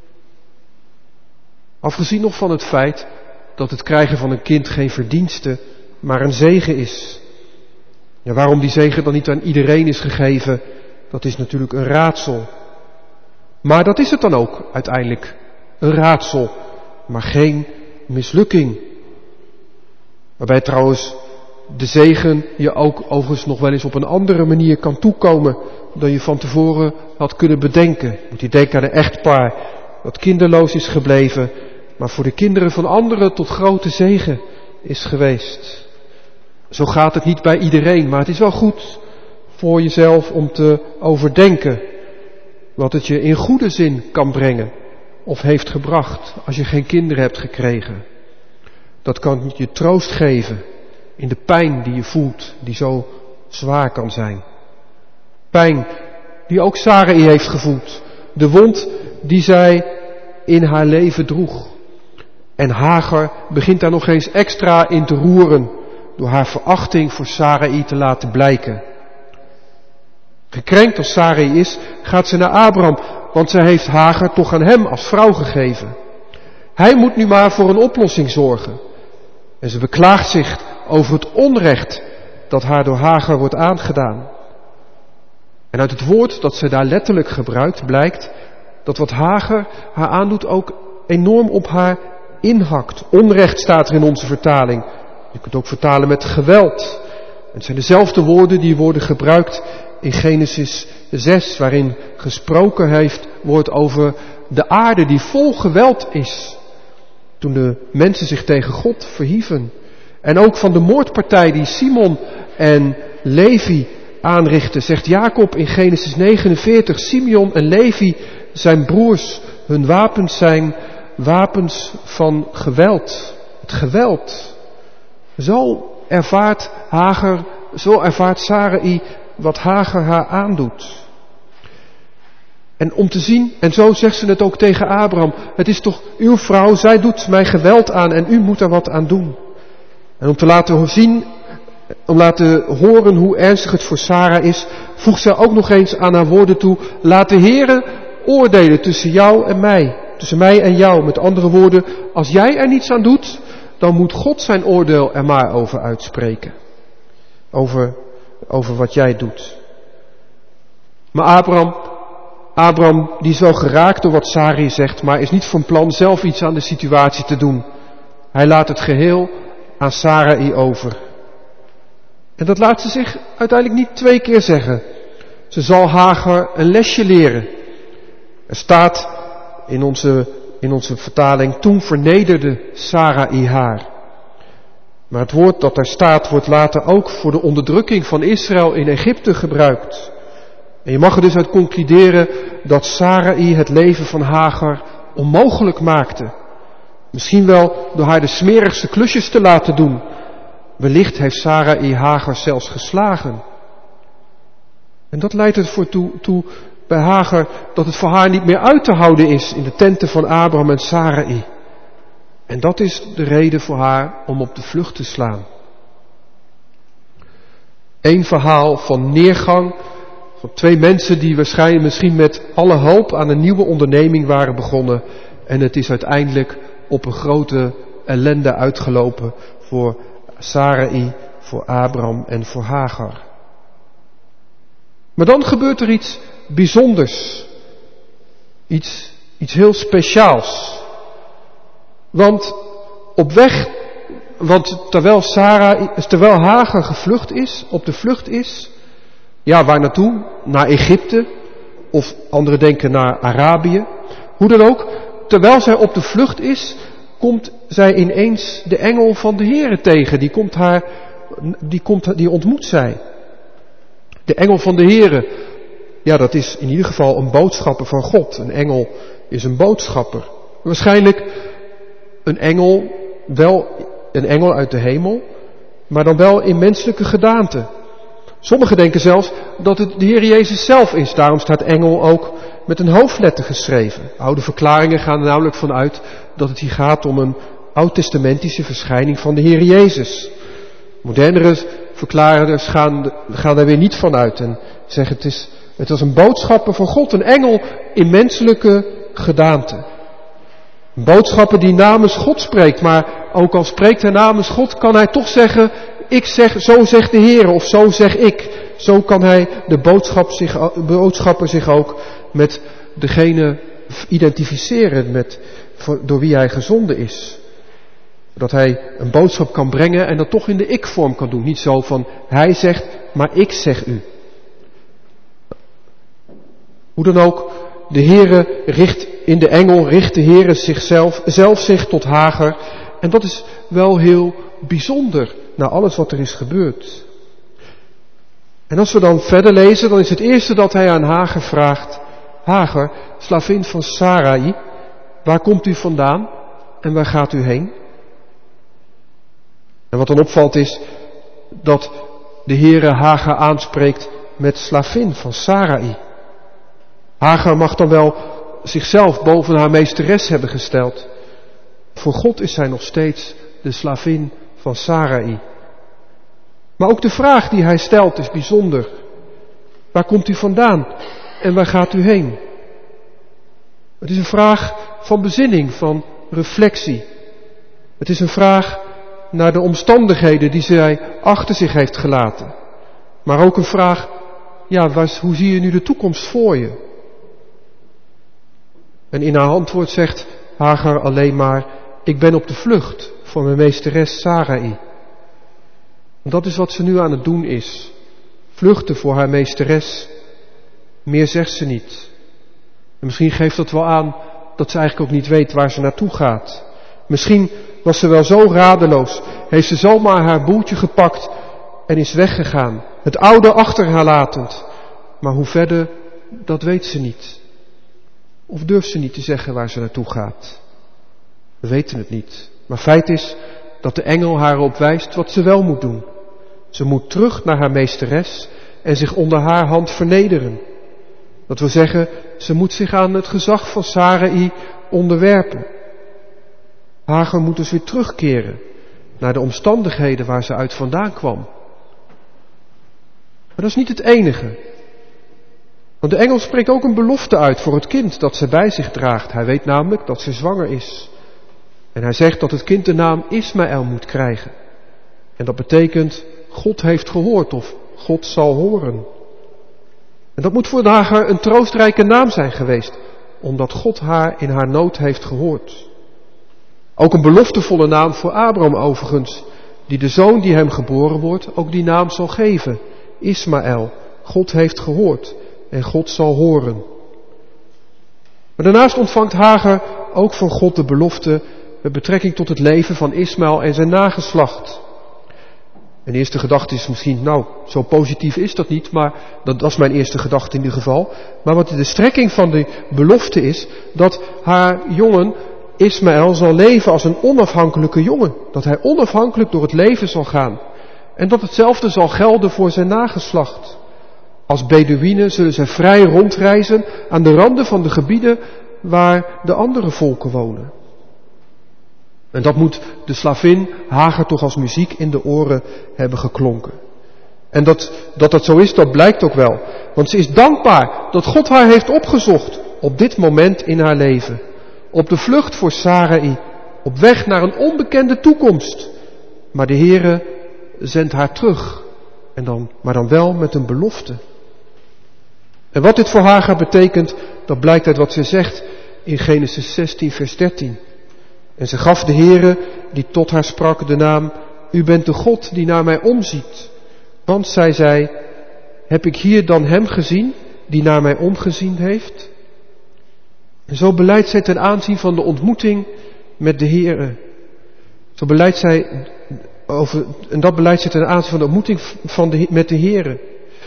Afgezien nog van het feit dat het krijgen van een kind geen verdienste, maar een zegen is. Ja, waarom die zegen dan niet aan iedereen is gegeven, dat is natuurlijk een raadsel. Maar dat is het dan ook uiteindelijk. Een raadsel, maar geen mislukking. Waarbij trouwens de zegen je ook overigens nog wel eens op een andere manier kan toekomen dan je van tevoren had kunnen bedenken. Moet je denken aan een echtpaar dat kinderloos is gebleven, maar voor de kinderen van anderen tot grote zegen is geweest. Zo gaat het niet bij iedereen, maar het is wel goed voor jezelf om te overdenken wat het je in goede zin kan brengen of heeft gebracht als je geen kinderen hebt gekregen. Dat kan je troost geven in de pijn die je voelt, die zo zwaar kan zijn. Pijn die ook Sarai heeft gevoeld. De wond die zij in haar leven droeg. En Hagar begint daar nog eens extra in te roeren door haar verachting voor Sarai te laten blijken. Gekrenkt als Sarai is, gaat ze naar Abraham, want zij heeft Hagar toch aan hem als vrouw gegeven. Hij moet nu maar voor een oplossing zorgen. En ze beklaagt zich over het onrecht dat haar door Hagar wordt aangedaan. En uit het woord dat ze daar letterlijk gebruikt blijkt dat wat Hagar haar aandoet ook enorm op haar inhakt. Onrecht staat er in onze vertaling. Je kunt ook vertalen met geweld. Het zijn dezelfde woorden die worden gebruikt in Genesis 6, waarin gesproken wordt over de aarde die vol geweld is. Toen de mensen zich tegen God verhieven. En ook van de moordpartij die Simon en Levi aanrichten, zegt Jacob in Genesis 49, Simeon en Levi zijn broers, hun wapens zijn wapens van geweld. Het geweld. Zo ervaart Sarai wat Hagar haar aandoet. En om te zien, en zo zegt ze het ook tegen Abraham, het is toch uw vrouw, zij doet mij geweld aan en u moet er wat aan doen. En om te laten horen hoe ernstig het voor Sarah is, voegt zij ook nog eens aan haar woorden toe, laat de Heere oordelen tussen jou en mij, tussen mij en jou. Met andere woorden, als jij er niets aan doet, dan moet God zijn oordeel er maar over uitspreken. Over wat jij doet. Maar Abraham die is wel geraakt door wat Sarai zegt, maar is niet van plan zelf iets aan de situatie te doen. Hij laat het geheel aan Sarai over. En dat laat ze zich uiteindelijk niet 2 keer zeggen. Ze zal Hagar een lesje leren. Er staat in onze vertaling, toen vernederde Sarai haar. Maar het woord dat daar staat wordt later ook voor de onderdrukking van Israël in Egypte gebruikt. En je mag er dus uit concluderen dat Sarai het leven van Hagar onmogelijk maakte. Misschien wel door haar de smerigste klusjes te laten doen. Wellicht heeft Sarai Hagar zelfs geslagen. En dat leidt ervoor toe bij Hagar dat het voor haar niet meer uit te houden is in de tenten van Abraham en Sarai. En dat is de reden voor haar om op de vlucht te slaan. Eén verhaal van neergang van 2 mensen die waarschijnlijk misschien met alle hoop aan een nieuwe onderneming waren begonnen. En het is uiteindelijk op een grote ellende uitgelopen voor Sarai, voor Abraham en voor Hagar. Maar dan gebeurt er iets bijzonders. Iets heel speciaals. Want terwijl Hagar gevlucht is, op de vlucht is, ja, waar naartoe? Naar Egypte, of anderen denken naar Arabië. Hoe dan ook, terwijl zij op de vlucht is, komt zij ineens de engel van de Heere tegen. Die ontmoet zij. De engel van de Heere, ja, dat is in ieder geval een boodschapper van God. Een engel is een boodschapper. Waarschijnlijk een engel uit de hemel, maar dan wel in menselijke gedaante. Sommigen denken zelfs dat het de Heer Jezus zelf is. Daarom staat engel ook met een hoofdletter geschreven. Oude verklaringen gaan er namelijk vanuit dat het hier gaat om een oud-testamentische verschijning van de Heer Jezus. Modernere verklaarders gaan daar weer niet van uit en zeggen het was een boodschapper van God, een engel in menselijke gedaante. Een boodschapper die namens God spreekt, maar ook al spreekt hij namens God, kan hij toch zeggen, zo zegt de Heer of zo zeg ik. Zo kan hij de boodschapper zich ook met degene identificeren door wie hij gezonden is. Dat hij een boodschap kan brengen en dat toch in de ik-vorm kan doen. Niet zo van hij zegt, maar ik zeg u. Hoe dan ook, de Heere richt de Heere zelf zich tot Hagar. En dat is wel heel bijzonder na alles wat er is gebeurd. En als we dan verder lezen, dan is het eerste dat hij aan Hagar vraagt: Hagar, slavin van Sarai, waar komt u vandaan en waar gaat u heen? En wat dan opvalt is dat de Heere Hagar aanspreekt met slavin van Sarai. Hagar mag dan wel zichzelf boven haar meesteres hebben gesteld. Voor God is zij nog steeds de slavin van Sarai. Maar ook de vraag die hij stelt is bijzonder. Waar komt u vandaan en waar gaat u heen? Het is een vraag van bezinning, van reflectie. Het is een vraag naar de omstandigheden die zij achter zich heeft gelaten. Maar ook een vraag, hoe zie je nu de toekomst voor je? En in haar antwoord zegt Hagar alleen maar: ik ben op de vlucht voor mijn meesteres Sarai. En dat is wat ze nu aan het doen is. Vluchten voor haar meesteres. Meer zegt ze niet. En misschien geeft dat wel aan dat ze eigenlijk ook niet weet waar ze naartoe gaat. Misschien was ze wel zo radeloos, heeft ze zomaar haar boeltje gepakt en is weggegaan. Het oude achter haar latend. Maar hoe verder, dat weet ze niet. Of durft ze niet te zeggen waar ze naartoe gaat. We weten het niet. Maar feit is dat de engel haar op wijst wat ze wel moet doen. Ze moet terug naar haar meesteres en zich onder haar hand vernederen. Dat wil zeggen, ze moet zich aan het gezag van Sarai onderwerpen. Hagar moet dus weer terugkeren naar de omstandigheden waar ze uit vandaan kwam. Maar dat is niet het enige. Want de engel spreekt ook een belofte uit voor het kind dat ze bij zich draagt. Hij weet namelijk dat ze zwanger is. En hij zegt dat het kind de naam Ismaël moet krijgen. En dat betekent God heeft gehoord of God zal horen. En dat moet voor Hagar een troostrijke naam zijn geweest, omdat God haar in haar nood heeft gehoord. Ook een beloftevolle naam voor Abraham overigens, die de zoon die hem geboren wordt ook die naam zal geven. Ismaël, God heeft gehoord en God zal horen. Maar daarnaast ontvangt Hagar ook van God de belofte met betrekking tot het leven van Ismaël en zijn nageslacht. Een eerste gedachte is misschien, zo positief is dat niet, maar dat was mijn eerste gedachte in ieder geval. Maar wat de strekking van de belofte is, dat haar jongen Ismaël zal leven als een onafhankelijke jongen. Dat hij onafhankelijk door het leven zal gaan. En dat hetzelfde zal gelden voor zijn nageslacht. Als Beduïnen zullen zij vrij rondreizen aan de randen van de gebieden waar de andere volken wonen. En dat moet de slavin Hagar toch als muziek in de oren hebben geklonken. En dat zo is, dat blijkt ook wel. Want ze is dankbaar dat God haar heeft opgezocht op dit moment in haar leven. Op de vlucht voor Sarai, op weg naar een onbekende toekomst. Maar de Heere zendt haar terug, maar dan wel met een belofte. En wat dit voor Hagar betekent, dat blijkt uit wat ze zegt in Genesis 16 vers 13. En ze gaf de Heere, die tot haar sprak, de naam: U bent de God die naar mij omziet. Want, zei zij, heb ik hier dan hem gezien die naar mij omgezien heeft? En zo belijdt zij ten aanzien van de ontmoeting met de Heere. Zo beleidt zij dat beleidt zij ten aanzien van de ontmoeting met de Heere.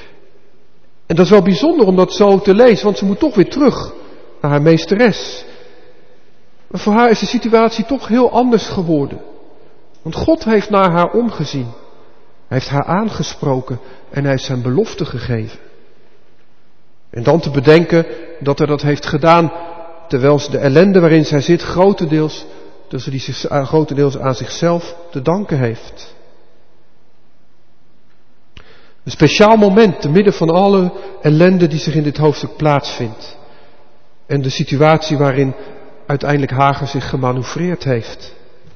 En dat is wel bijzonder om dat zo te lezen, want ze moet toch weer terug naar haar meesteres. Maar voor haar is de situatie toch heel anders geworden. Want God heeft naar haar omgezien. Hij heeft haar aangesproken en hij heeft zijn belofte gegeven. En dan te bedenken dat hij dat heeft gedaan terwijl ze de ellende waarin zij zit grotendeels aan zichzelf te danken heeft. Een speciaal moment te midden van alle ellende die zich in dit hoofdstuk plaatsvindt. En de situatie waarin uiteindelijk Hagar zich gemanoeuvreerd heeft.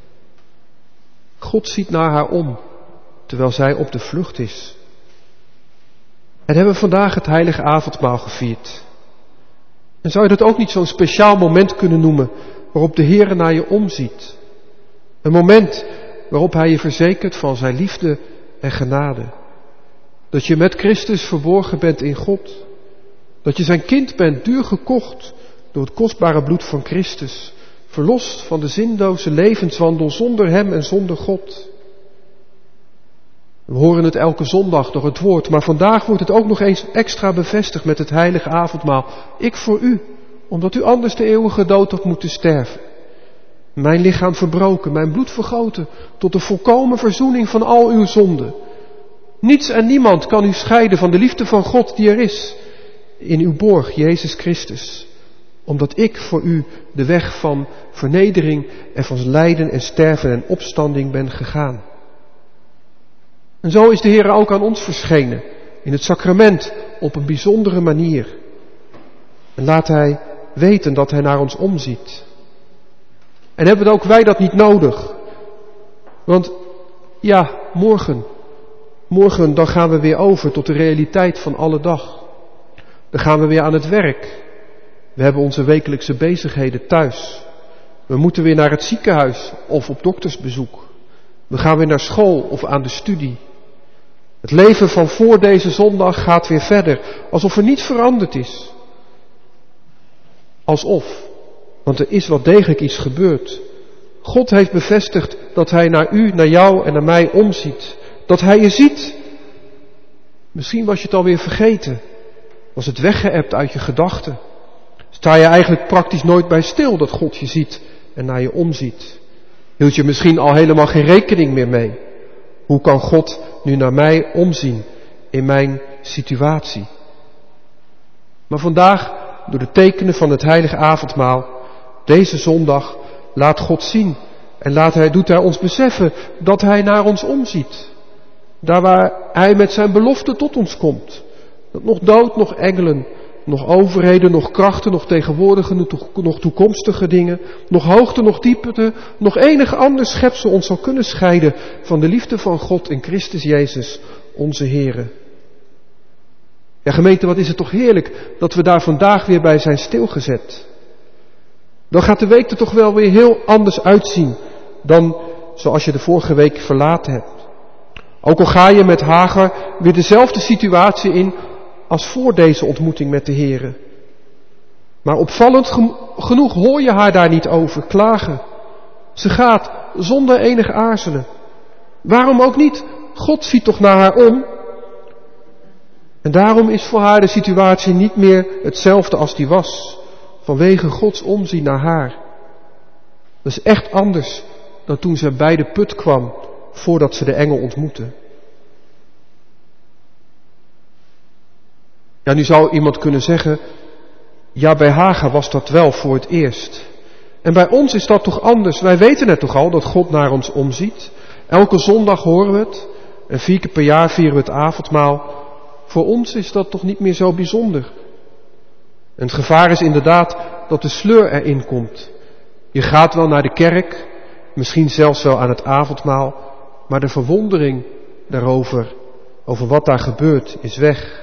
God ziet naar haar om, terwijl zij op de vlucht is. En hebben we vandaag het heilige avondmaal gevierd. En zou je dat ook niet zo'n speciaal moment kunnen noemen, waarop de Heere naar je omziet? Een moment waarop Hij je verzekert van zijn liefde en genade. Dat je met Christus verborgen bent in God. Dat je zijn kind bent, duur gekocht door het kostbare bloed van Christus. Verlost van de zinloze levenswandel zonder Hem en zonder God. We horen het elke zondag door het woord, maar vandaag wordt het ook nog eens extra bevestigd met het heilige avondmaal. Ik voor u, omdat u anders de eeuwige dood had moeten sterven. Mijn lichaam verbroken, mijn bloed vergoten, tot de volkomen verzoening van al uw zonden. Niets en niemand kan u scheiden van de liefde van God die er is, in uw borg, Jezus Christus. Omdat ik voor u de weg van vernedering en van lijden en sterven en opstanding ben gegaan. En zo is de Heer ook aan ons verschenen, in het sacrament, op een bijzondere manier. En laat Hij weten dat Hij naar ons omziet. En hebben ook wij dat niet nodig? Want ja, morgen dan gaan we weer over tot de realiteit van alle dag. Dan gaan we weer aan het werk. We hebben onze wekelijkse bezigheden thuis. We moeten weer naar het ziekenhuis of op doktersbezoek. We gaan weer naar school of aan de studie. Het leven van voor deze zondag gaat weer verder, alsof er niets veranderd is. Alsof, want er is wel degelijk iets gebeurd. God heeft bevestigd dat Hij naar u, naar jou en naar mij omziet. Dat Hij je ziet. Misschien was je het alweer vergeten. Was het weggeëpt uit je gedachten. Sta je eigenlijk praktisch nooit bij stil dat God je ziet en naar je omziet. Hield je misschien al helemaal geen rekening meer mee. Hoe kan God nu naar mij omzien in mijn situatie? Maar vandaag, door de tekenen van het heilige avondmaal, deze zondag, laat God zien en doet Hij ons beseffen dat Hij naar ons omziet. Daar waar Hij met zijn belofte tot ons komt. Dat nog dood, nog engelen, nog overheden, nog krachten, nog tegenwoordige, nog toekomstige dingen, nog hoogte, nog diepte, nog enig ander schepsel ons zal kunnen scheiden van de liefde van God in Christus Jezus, onze Heere. Ja, gemeente, wat is het toch heerlijk dat we daar vandaag weer bij zijn stilgezet. Dan gaat de week er toch wel weer heel anders uitzien dan zoals je de vorige week verlaten hebt. Ook al ga je met Hagar weer dezelfde situatie in als voor deze ontmoeting met de Heere. Maar opvallend genoeg hoor je haar daar niet over klagen. Ze gaat zonder enig aarzelen. Waarom ook niet? God ziet toch naar haar om? En daarom is voor haar de situatie niet meer hetzelfde als die was. Vanwege Gods omzien naar haar. Dat is echt anders dan toen ze bij de put kwam voordat ze de engel ontmoette. Ja, nu zou iemand kunnen zeggen, ja, bij Hagar was dat wel voor het eerst. En bij ons is dat toch anders? Wij weten het toch al, dat God naar ons omziet. Elke zondag horen we het. En 4 keer per jaar vieren we het avondmaal. Voor ons is dat toch niet meer zo bijzonder. En het gevaar is inderdaad dat de sleur erin komt. Je gaat wel naar de kerk, misschien zelfs wel aan het avondmaal, maar de verwondering daarover, over wat daar gebeurt, is weg.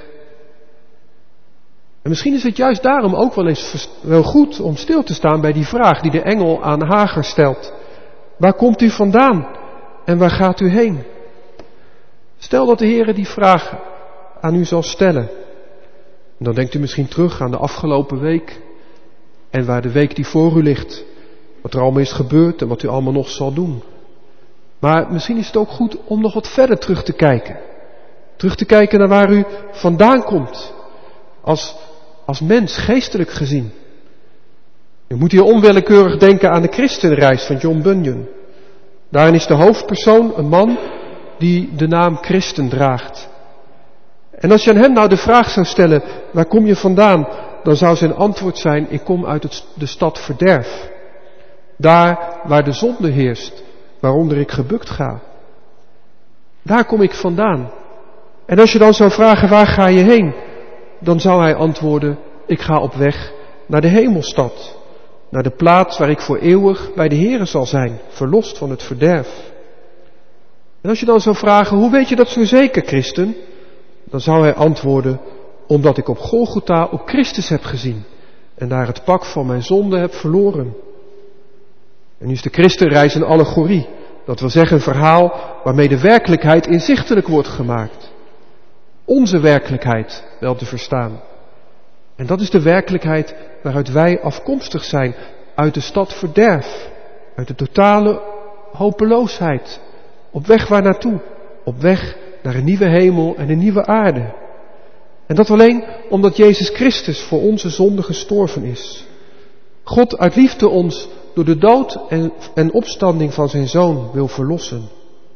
En misschien is het juist daarom ook wel eens wel goed om stil te staan bij die vraag die de engel aan Hagar stelt. Waar komt u vandaan en waar gaat u heen? Stel dat de Heere die vraag aan u zal stellen. En dan denkt u misschien terug aan de afgelopen week en waar de week die voor u ligt, wat er allemaal is gebeurd en wat u allemaal nog zal doen. Maar misschien is het ook goed om nog wat verder terug te kijken. Terug te kijken naar waar u vandaan komt. Als mens, geestelijk gezien. U moet hier onwillekeurig denken aan de christenreis van John Bunyan. Daarin is de hoofdpersoon een man die de naam Christen draagt. En als je aan hem nou de vraag zou stellen, waar kom je vandaan? Dan zou zijn antwoord zijn, ik kom uit de stad verderf. Daar waar de zonde heerst, waaronder ik gebukt ga. Daar kom ik vandaan. En als je dan zou vragen, waar ga je heen? Dan zou hij antwoorden, ik ga op weg naar de hemelstad. Naar de plaats waar ik voor eeuwig bij de Heere zal zijn, verlost van het verderf. En als je dan zou vragen, hoe weet je dat zo zeker, christen? Dan zou hij antwoorden, omdat ik op Golgotha op Christus heb gezien en daar het pak van mijn zonde heb verloren. En nu is de christenreis een allegorie, dat wil zeggen een verhaal waarmee de werkelijkheid inzichtelijk wordt gemaakt. Onze werkelijkheid wel te verstaan. En dat is de werkelijkheid waaruit wij afkomstig zijn, uit de stad verderf, uit de totale hopeloosheid. Op weg waar naartoe? Op weg naar een nieuwe hemel en een nieuwe aarde. En dat alleen omdat Jezus Christus voor onze zonde gestorven is. God uit liefde ons door de dood en opstanding van zijn Zoon wil verlossen.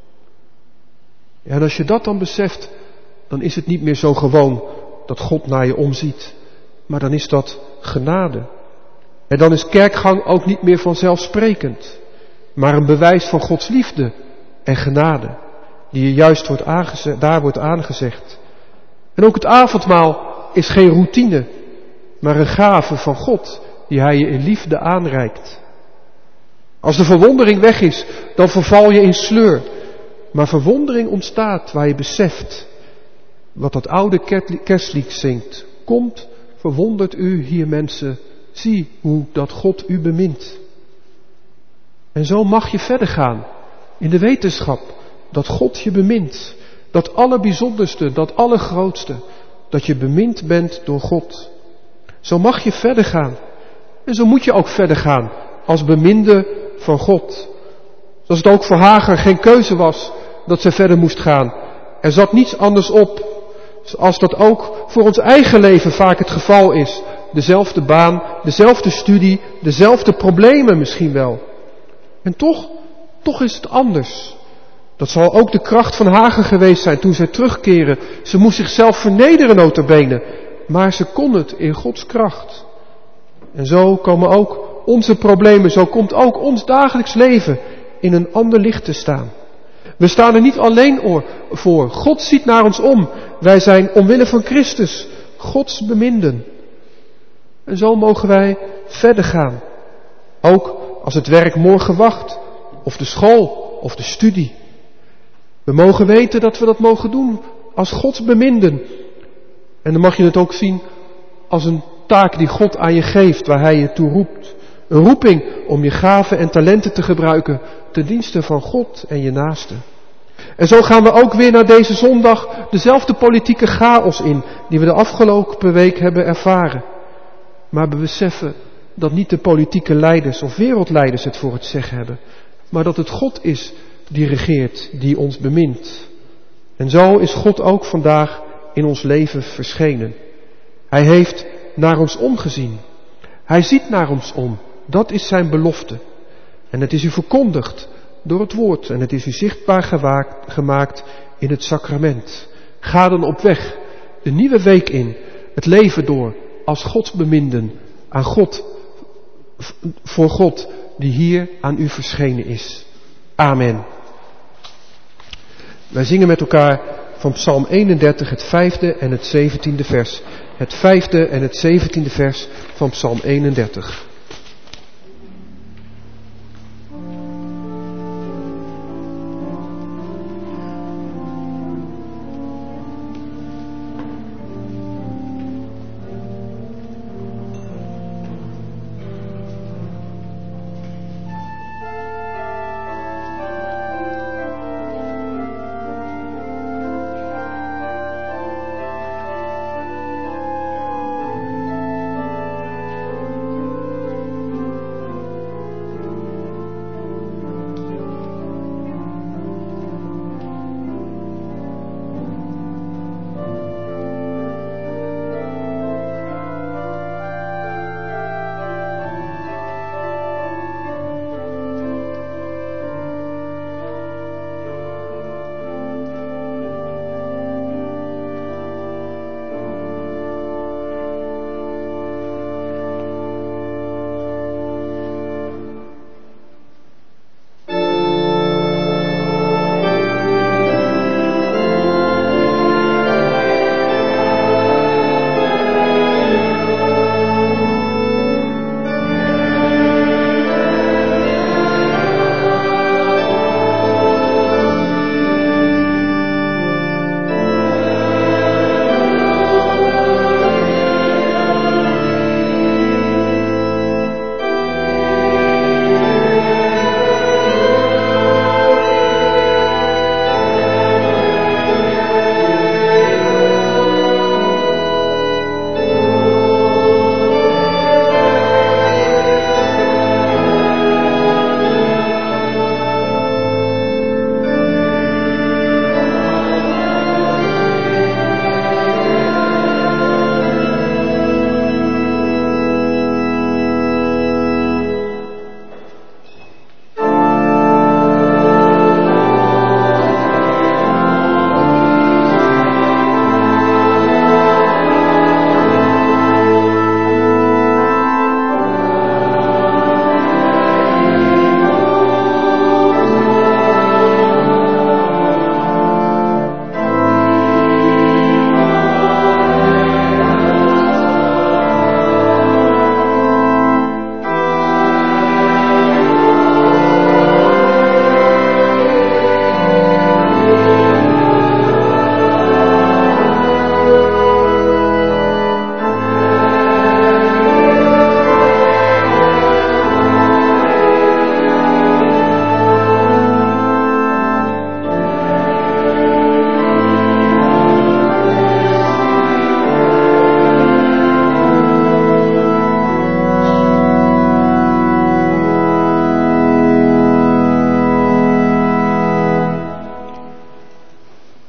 Ja, en als je dat dan beseft, dan is het niet meer zo gewoon dat God naar je omziet. Maar dan is dat genade. En dan is kerkgang ook niet meer vanzelfsprekend, maar een bewijs van Gods liefde en genade, die je juist daar wordt aangezegd. En ook het avondmaal is geen routine, maar een gave van God, die Hij je in liefde aanreikt. Als de verwondering weg is, dan verval je in sleur. Maar verwondering ontstaat waar je beseft wat dat oude kerstlied zingt. Komt, verwondert u hier mensen, zie hoe dat God u bemint. En zo mag je verder gaan in de wetenschap dat God je bemint. Dat allerbijzonderste, dat allergrootste, dat je bemind bent door God. Zo mag je verder gaan. En zo moet je ook verder gaan als beminde van God. Zoals het ook voor Hagar geen keuze was dat ze verder moest gaan. Er zat niets anders op. Zoals dat ook voor ons eigen leven vaak het geval is. Dezelfde baan, dezelfde studie, dezelfde problemen misschien wel. En toch is het anders. Dat zal ook de kracht van Hagar geweest zijn toen zij terugkeren. Ze moest zichzelf vernederen nota bene. Maar ze kon het in Gods kracht. En zo komen ook onze problemen, zo komt ook ons dagelijks leven in een ander licht te staan. We staan er niet alleen voor. God ziet naar ons om. Wij zijn omwille van Christus Gods beminden. En zo mogen wij verder gaan. Ook als het werk morgen wacht, of de school, of de studie. We mogen weten dat we dat mogen doen als Gods beminden. En dan mag je het ook zien als een taak die God aan je geeft, waar Hij je toe roept. Een roeping om je gaven en talenten te gebruiken ten dienste van God en je naaste. En zo gaan we ook weer naar deze zondag dezelfde politieke chaos in die we de afgelopen week hebben ervaren. Maar we beseffen dat niet de politieke leiders of wereldleiders het voor het zeggen hebben, maar dat het God is die regeert, die ons bemint. En zo is God ook vandaag in ons leven verschenen. Hij heeft naar ons omgezien. Hij ziet naar ons om. Dat is zijn belofte. En het is u verkondigd door het woord. En het is u zichtbaar gemaakt in het sacrament. Ga dan op weg. De nieuwe week in. Het leven door als Gods beminden. Aan God. Voor God die hier aan u verschenen is. Amen. Wij zingen met elkaar van Psalm 31 het 5e en het 17e vers. Het 5e en het 17e vers van Psalm 31.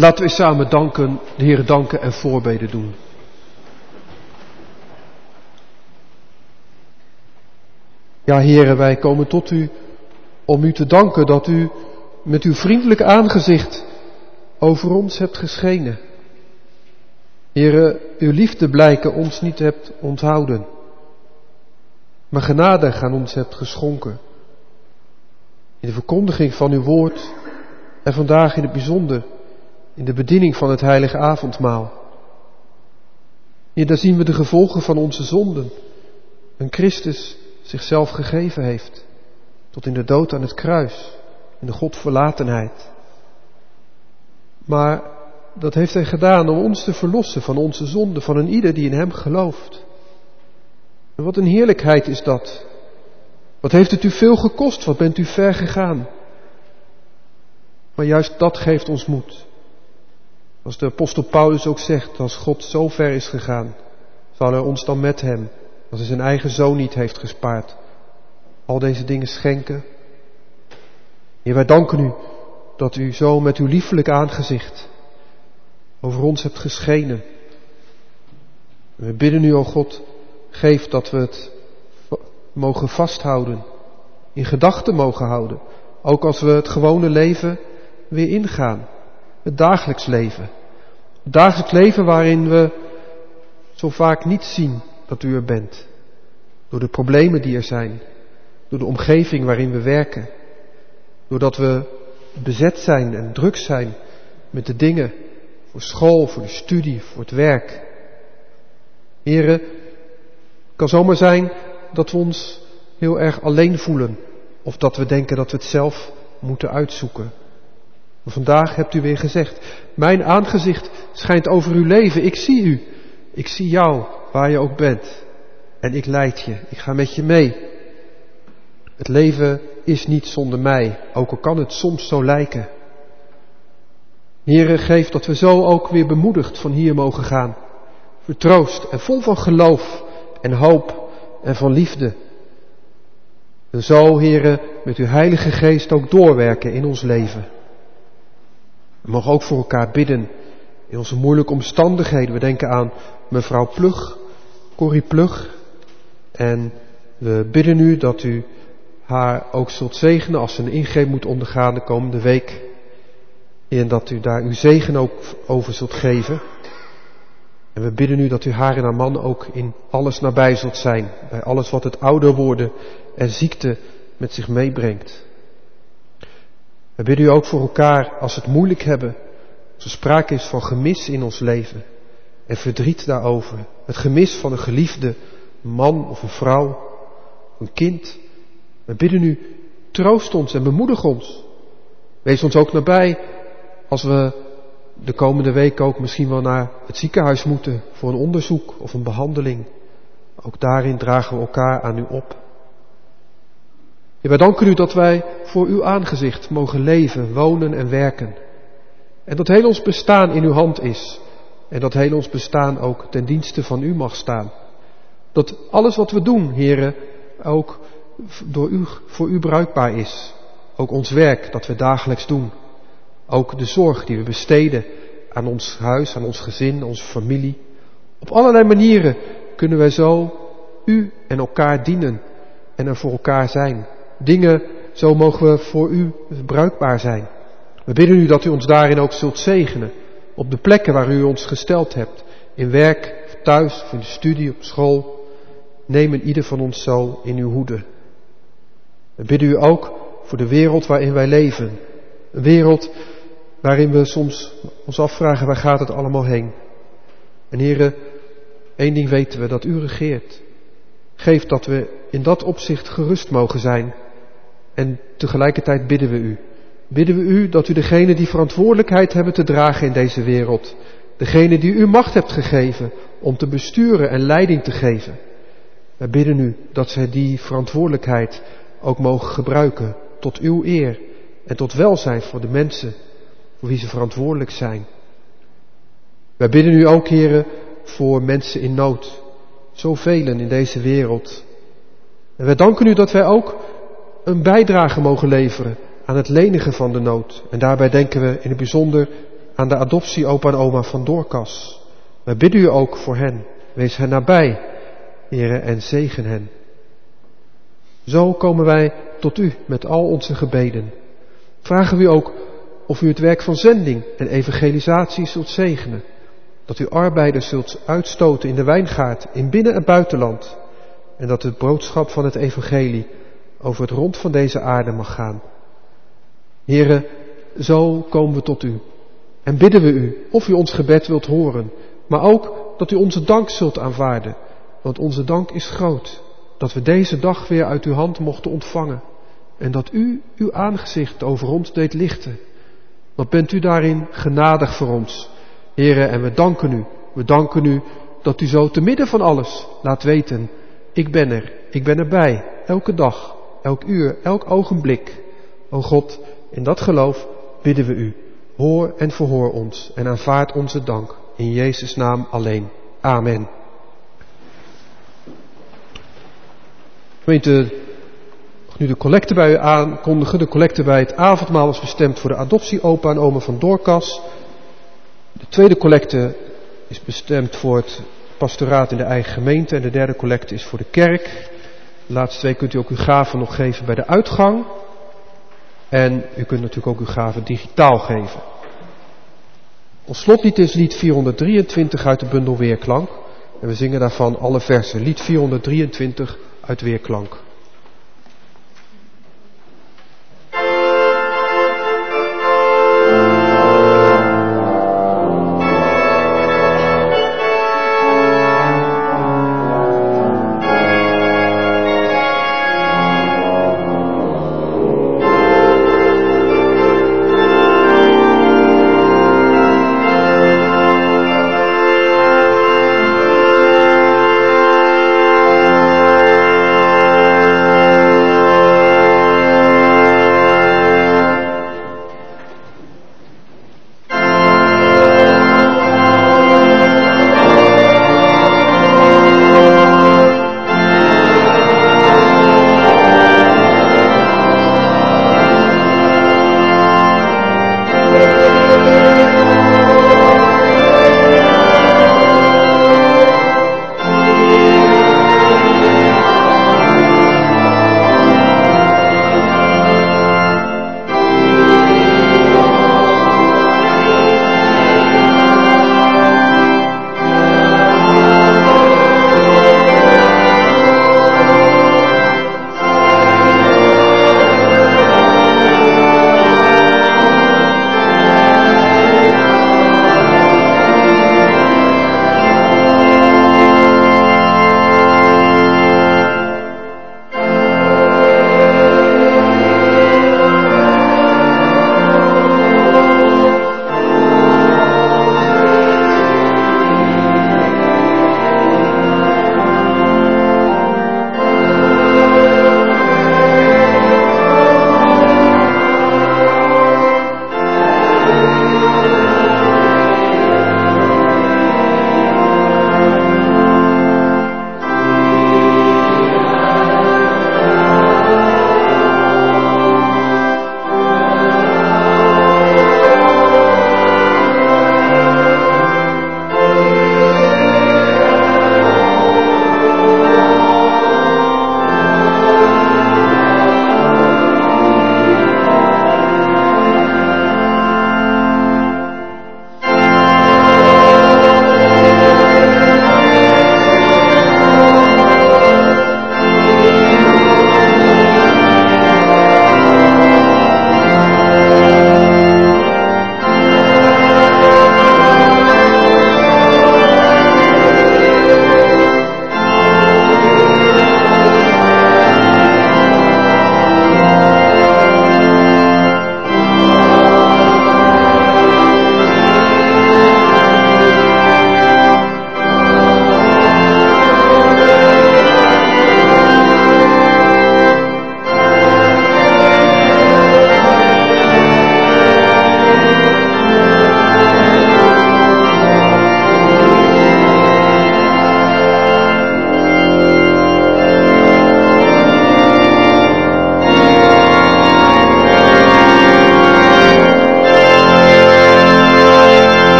Laten we samen danken, de Heer danken en voorbeden doen. Ja, Heere, wij komen tot u om u te danken dat u met uw vriendelijk aangezicht over ons hebt geschenen. Heere, uw liefde blijken ons niet hebt onthouden, maar genade aan ons hebt geschonken. In de verkondiging van uw woord en vandaag in het bijzonder in de bediening van het heilige avondmaal. Heer, daar zien we de gevolgen van onze zonden. En Christus zichzelf gegeven heeft, tot in de dood aan het kruis, in de godverlatenheid. Maar dat heeft hij gedaan om ons te verlossen van onze zonden, van een ieder die in hem gelooft. En wat een heerlijkheid is dat. Wat heeft het u veel gekost, wat bent u ver gegaan. Maar juist dat geeft ons moed. Als de apostel Paulus ook zegt, als God zo ver is gegaan, zal hij ons dan met hem, als hij zijn eigen zoon niet heeft gespaard, al deze dingen schenken. Heer, wij danken u dat u zo met uw liefelijk aangezicht over ons hebt geschenen. En we bidden u, o God, geef dat we het mogen vasthouden, in gedachten mogen houden, ook als we het gewone leven weer ingaan. Het dagelijks leven. Het dagelijks leven waarin we zo vaak niet zien dat u er bent. Door de problemen die er zijn. Door de omgeving waarin we werken. Doordat we bezet zijn en druk zijn met de dingen voor school, voor de studie, voor het werk. Heren, het kan zomaar zijn dat we ons heel erg alleen voelen. Of dat we denken dat we het zelf moeten uitzoeken. Maar vandaag hebt u weer gezegd, mijn aangezicht schijnt over uw leven. Ik zie u. Ik zie jou, waar je ook bent. En ik leid je. Ik ga met je mee. Het leven is niet zonder mij, ook al kan het soms zo lijken. Heere, geef dat we zo ook weer bemoedigd van hier mogen gaan. Vertroost en vol van geloof en hoop en van liefde. En zo, Heere, met uw Heilige Geest ook doorwerken in ons leven. We mogen ook voor elkaar bidden in onze moeilijke omstandigheden. We denken aan mevrouw Plug, Corrie Plug. En we bidden u dat u haar ook zult zegenen als ze een ingreep moet ondergaan de komende week. En dat u daar uw zegen ook over zult geven. En we bidden u dat u haar en haar man ook in alles nabij zult zijn. Bij alles wat het ouder worden en ziekte met zich meebrengt. We bidden u ook voor elkaar als we het moeilijk hebben. Als er sprake is van gemis in ons leven. En verdriet daarover. Het gemis van een geliefde man of een vrouw. Een kind. We bidden u, troost ons en bemoedig ons. Wees ons ook nabij als we de komende week ook misschien wel naar het ziekenhuis moeten voor een onderzoek of een behandeling. Ook daarin dragen we elkaar aan u op. Ja, wij danken u dat wij voor uw aangezicht mogen leven, wonen en werken. En dat heel ons bestaan in uw hand is. En dat heel ons bestaan ook ten dienste van u mag staan. Dat alles wat we doen, heren, ook door u, voor u bruikbaar is. Ook ons werk dat we dagelijks doen. Ook de zorg die we besteden aan ons huis, aan ons gezin, onze familie. Op allerlei manieren kunnen wij zo u en elkaar dienen en er voor elkaar zijn. Dingen, zo mogen we voor u bruikbaar zijn. We bidden u dat u ons daarin ook zult zegenen. Op de plekken waar u ons gesteld hebt. In werk, thuis, of in de studie, op school. Neem een ieder van ons zo in uw hoede. We bidden u ook voor de wereld waarin wij leven. Een wereld waarin we soms ons afvragen, waar gaat het allemaal heen? En heren, één ding weten we, dat u regeert. Geef dat we in dat opzicht gerust mogen zijn. En tegelijkertijd bidden we u. Bidden we u dat u degene die verantwoordelijkheid hebben te dragen in deze wereld. Degene die u macht hebt gegeven om te besturen en leiding te geven. Wij bidden u dat zij die verantwoordelijkheid ook mogen gebruiken tot uw eer en tot welzijn voor de mensen voor wie ze verantwoordelijk zijn. Wij bidden u ook, heren, voor mensen in nood. Zoveel in deze wereld. En wij danken u dat wij ook een bijdrage mogen leveren aan het lenigen van de nood. En daarbij denken we in het bijzonder aan de adoptieopa en oma van Dorcas. Wij bidden u ook voor hen. Wees hen nabij, Heere, en zegen hen. Zo komen wij tot u met al onze gebeden. Vragen we u ook of u het werk van zending en evangelisatie zult zegenen. Dat u arbeiders zult uitstoten in de wijngaard, in binnen- en buitenland. En dat het boodschap van het evangelie over het rond van deze aarde mag gaan. Heere, zo komen we tot u. En bidden we u of u ons gebed wilt horen. Maar ook dat u onze dank zult aanvaarden. Want onze dank is groot. Dat we deze dag weer uit uw hand mochten ontvangen. En dat u uw aangezicht over ons deed lichten. Wat bent u daarin genadig voor ons, Heere, en we danken u. We danken u dat u zo te midden van alles laat weten. Ik ben erbij, elke dag, elk uur, elk ogenblik. O God, in dat geloof bidden we u. Hoor en verhoor ons en aanvaard onze dank. In Jezus' naam alleen. Amen. Gemeente, nu de collecte bij u aankondigen. De collecte bij het avondmaal is bestemd voor de adoptieopa en oma van Dorcas. De tweede collecte is bestemd voor het pastoraat in de eigen gemeente. En de derde collecte is voor de kerk. De laatste twee kunt u ook uw gaven nog geven bij de uitgang. En u kunt natuurlijk ook uw gaven digitaal geven. Ons slotlied is lied 423 uit de bundel Weerklank. En we zingen daarvan alle versen. Lied 423 uit Weerklank.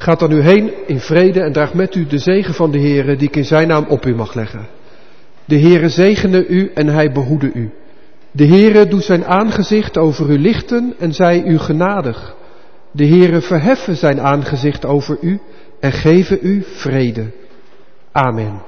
Gaat dan nu heen in vrede en draagt met u de zegen van de Heere die ik in zijn naam op u mag leggen. De Heere zegene u en hij behoede u. De Heere doet zijn aangezicht over u lichten en zij u genadig. De Heere verheffen zijn aangezicht over u en geven u vrede. Amen.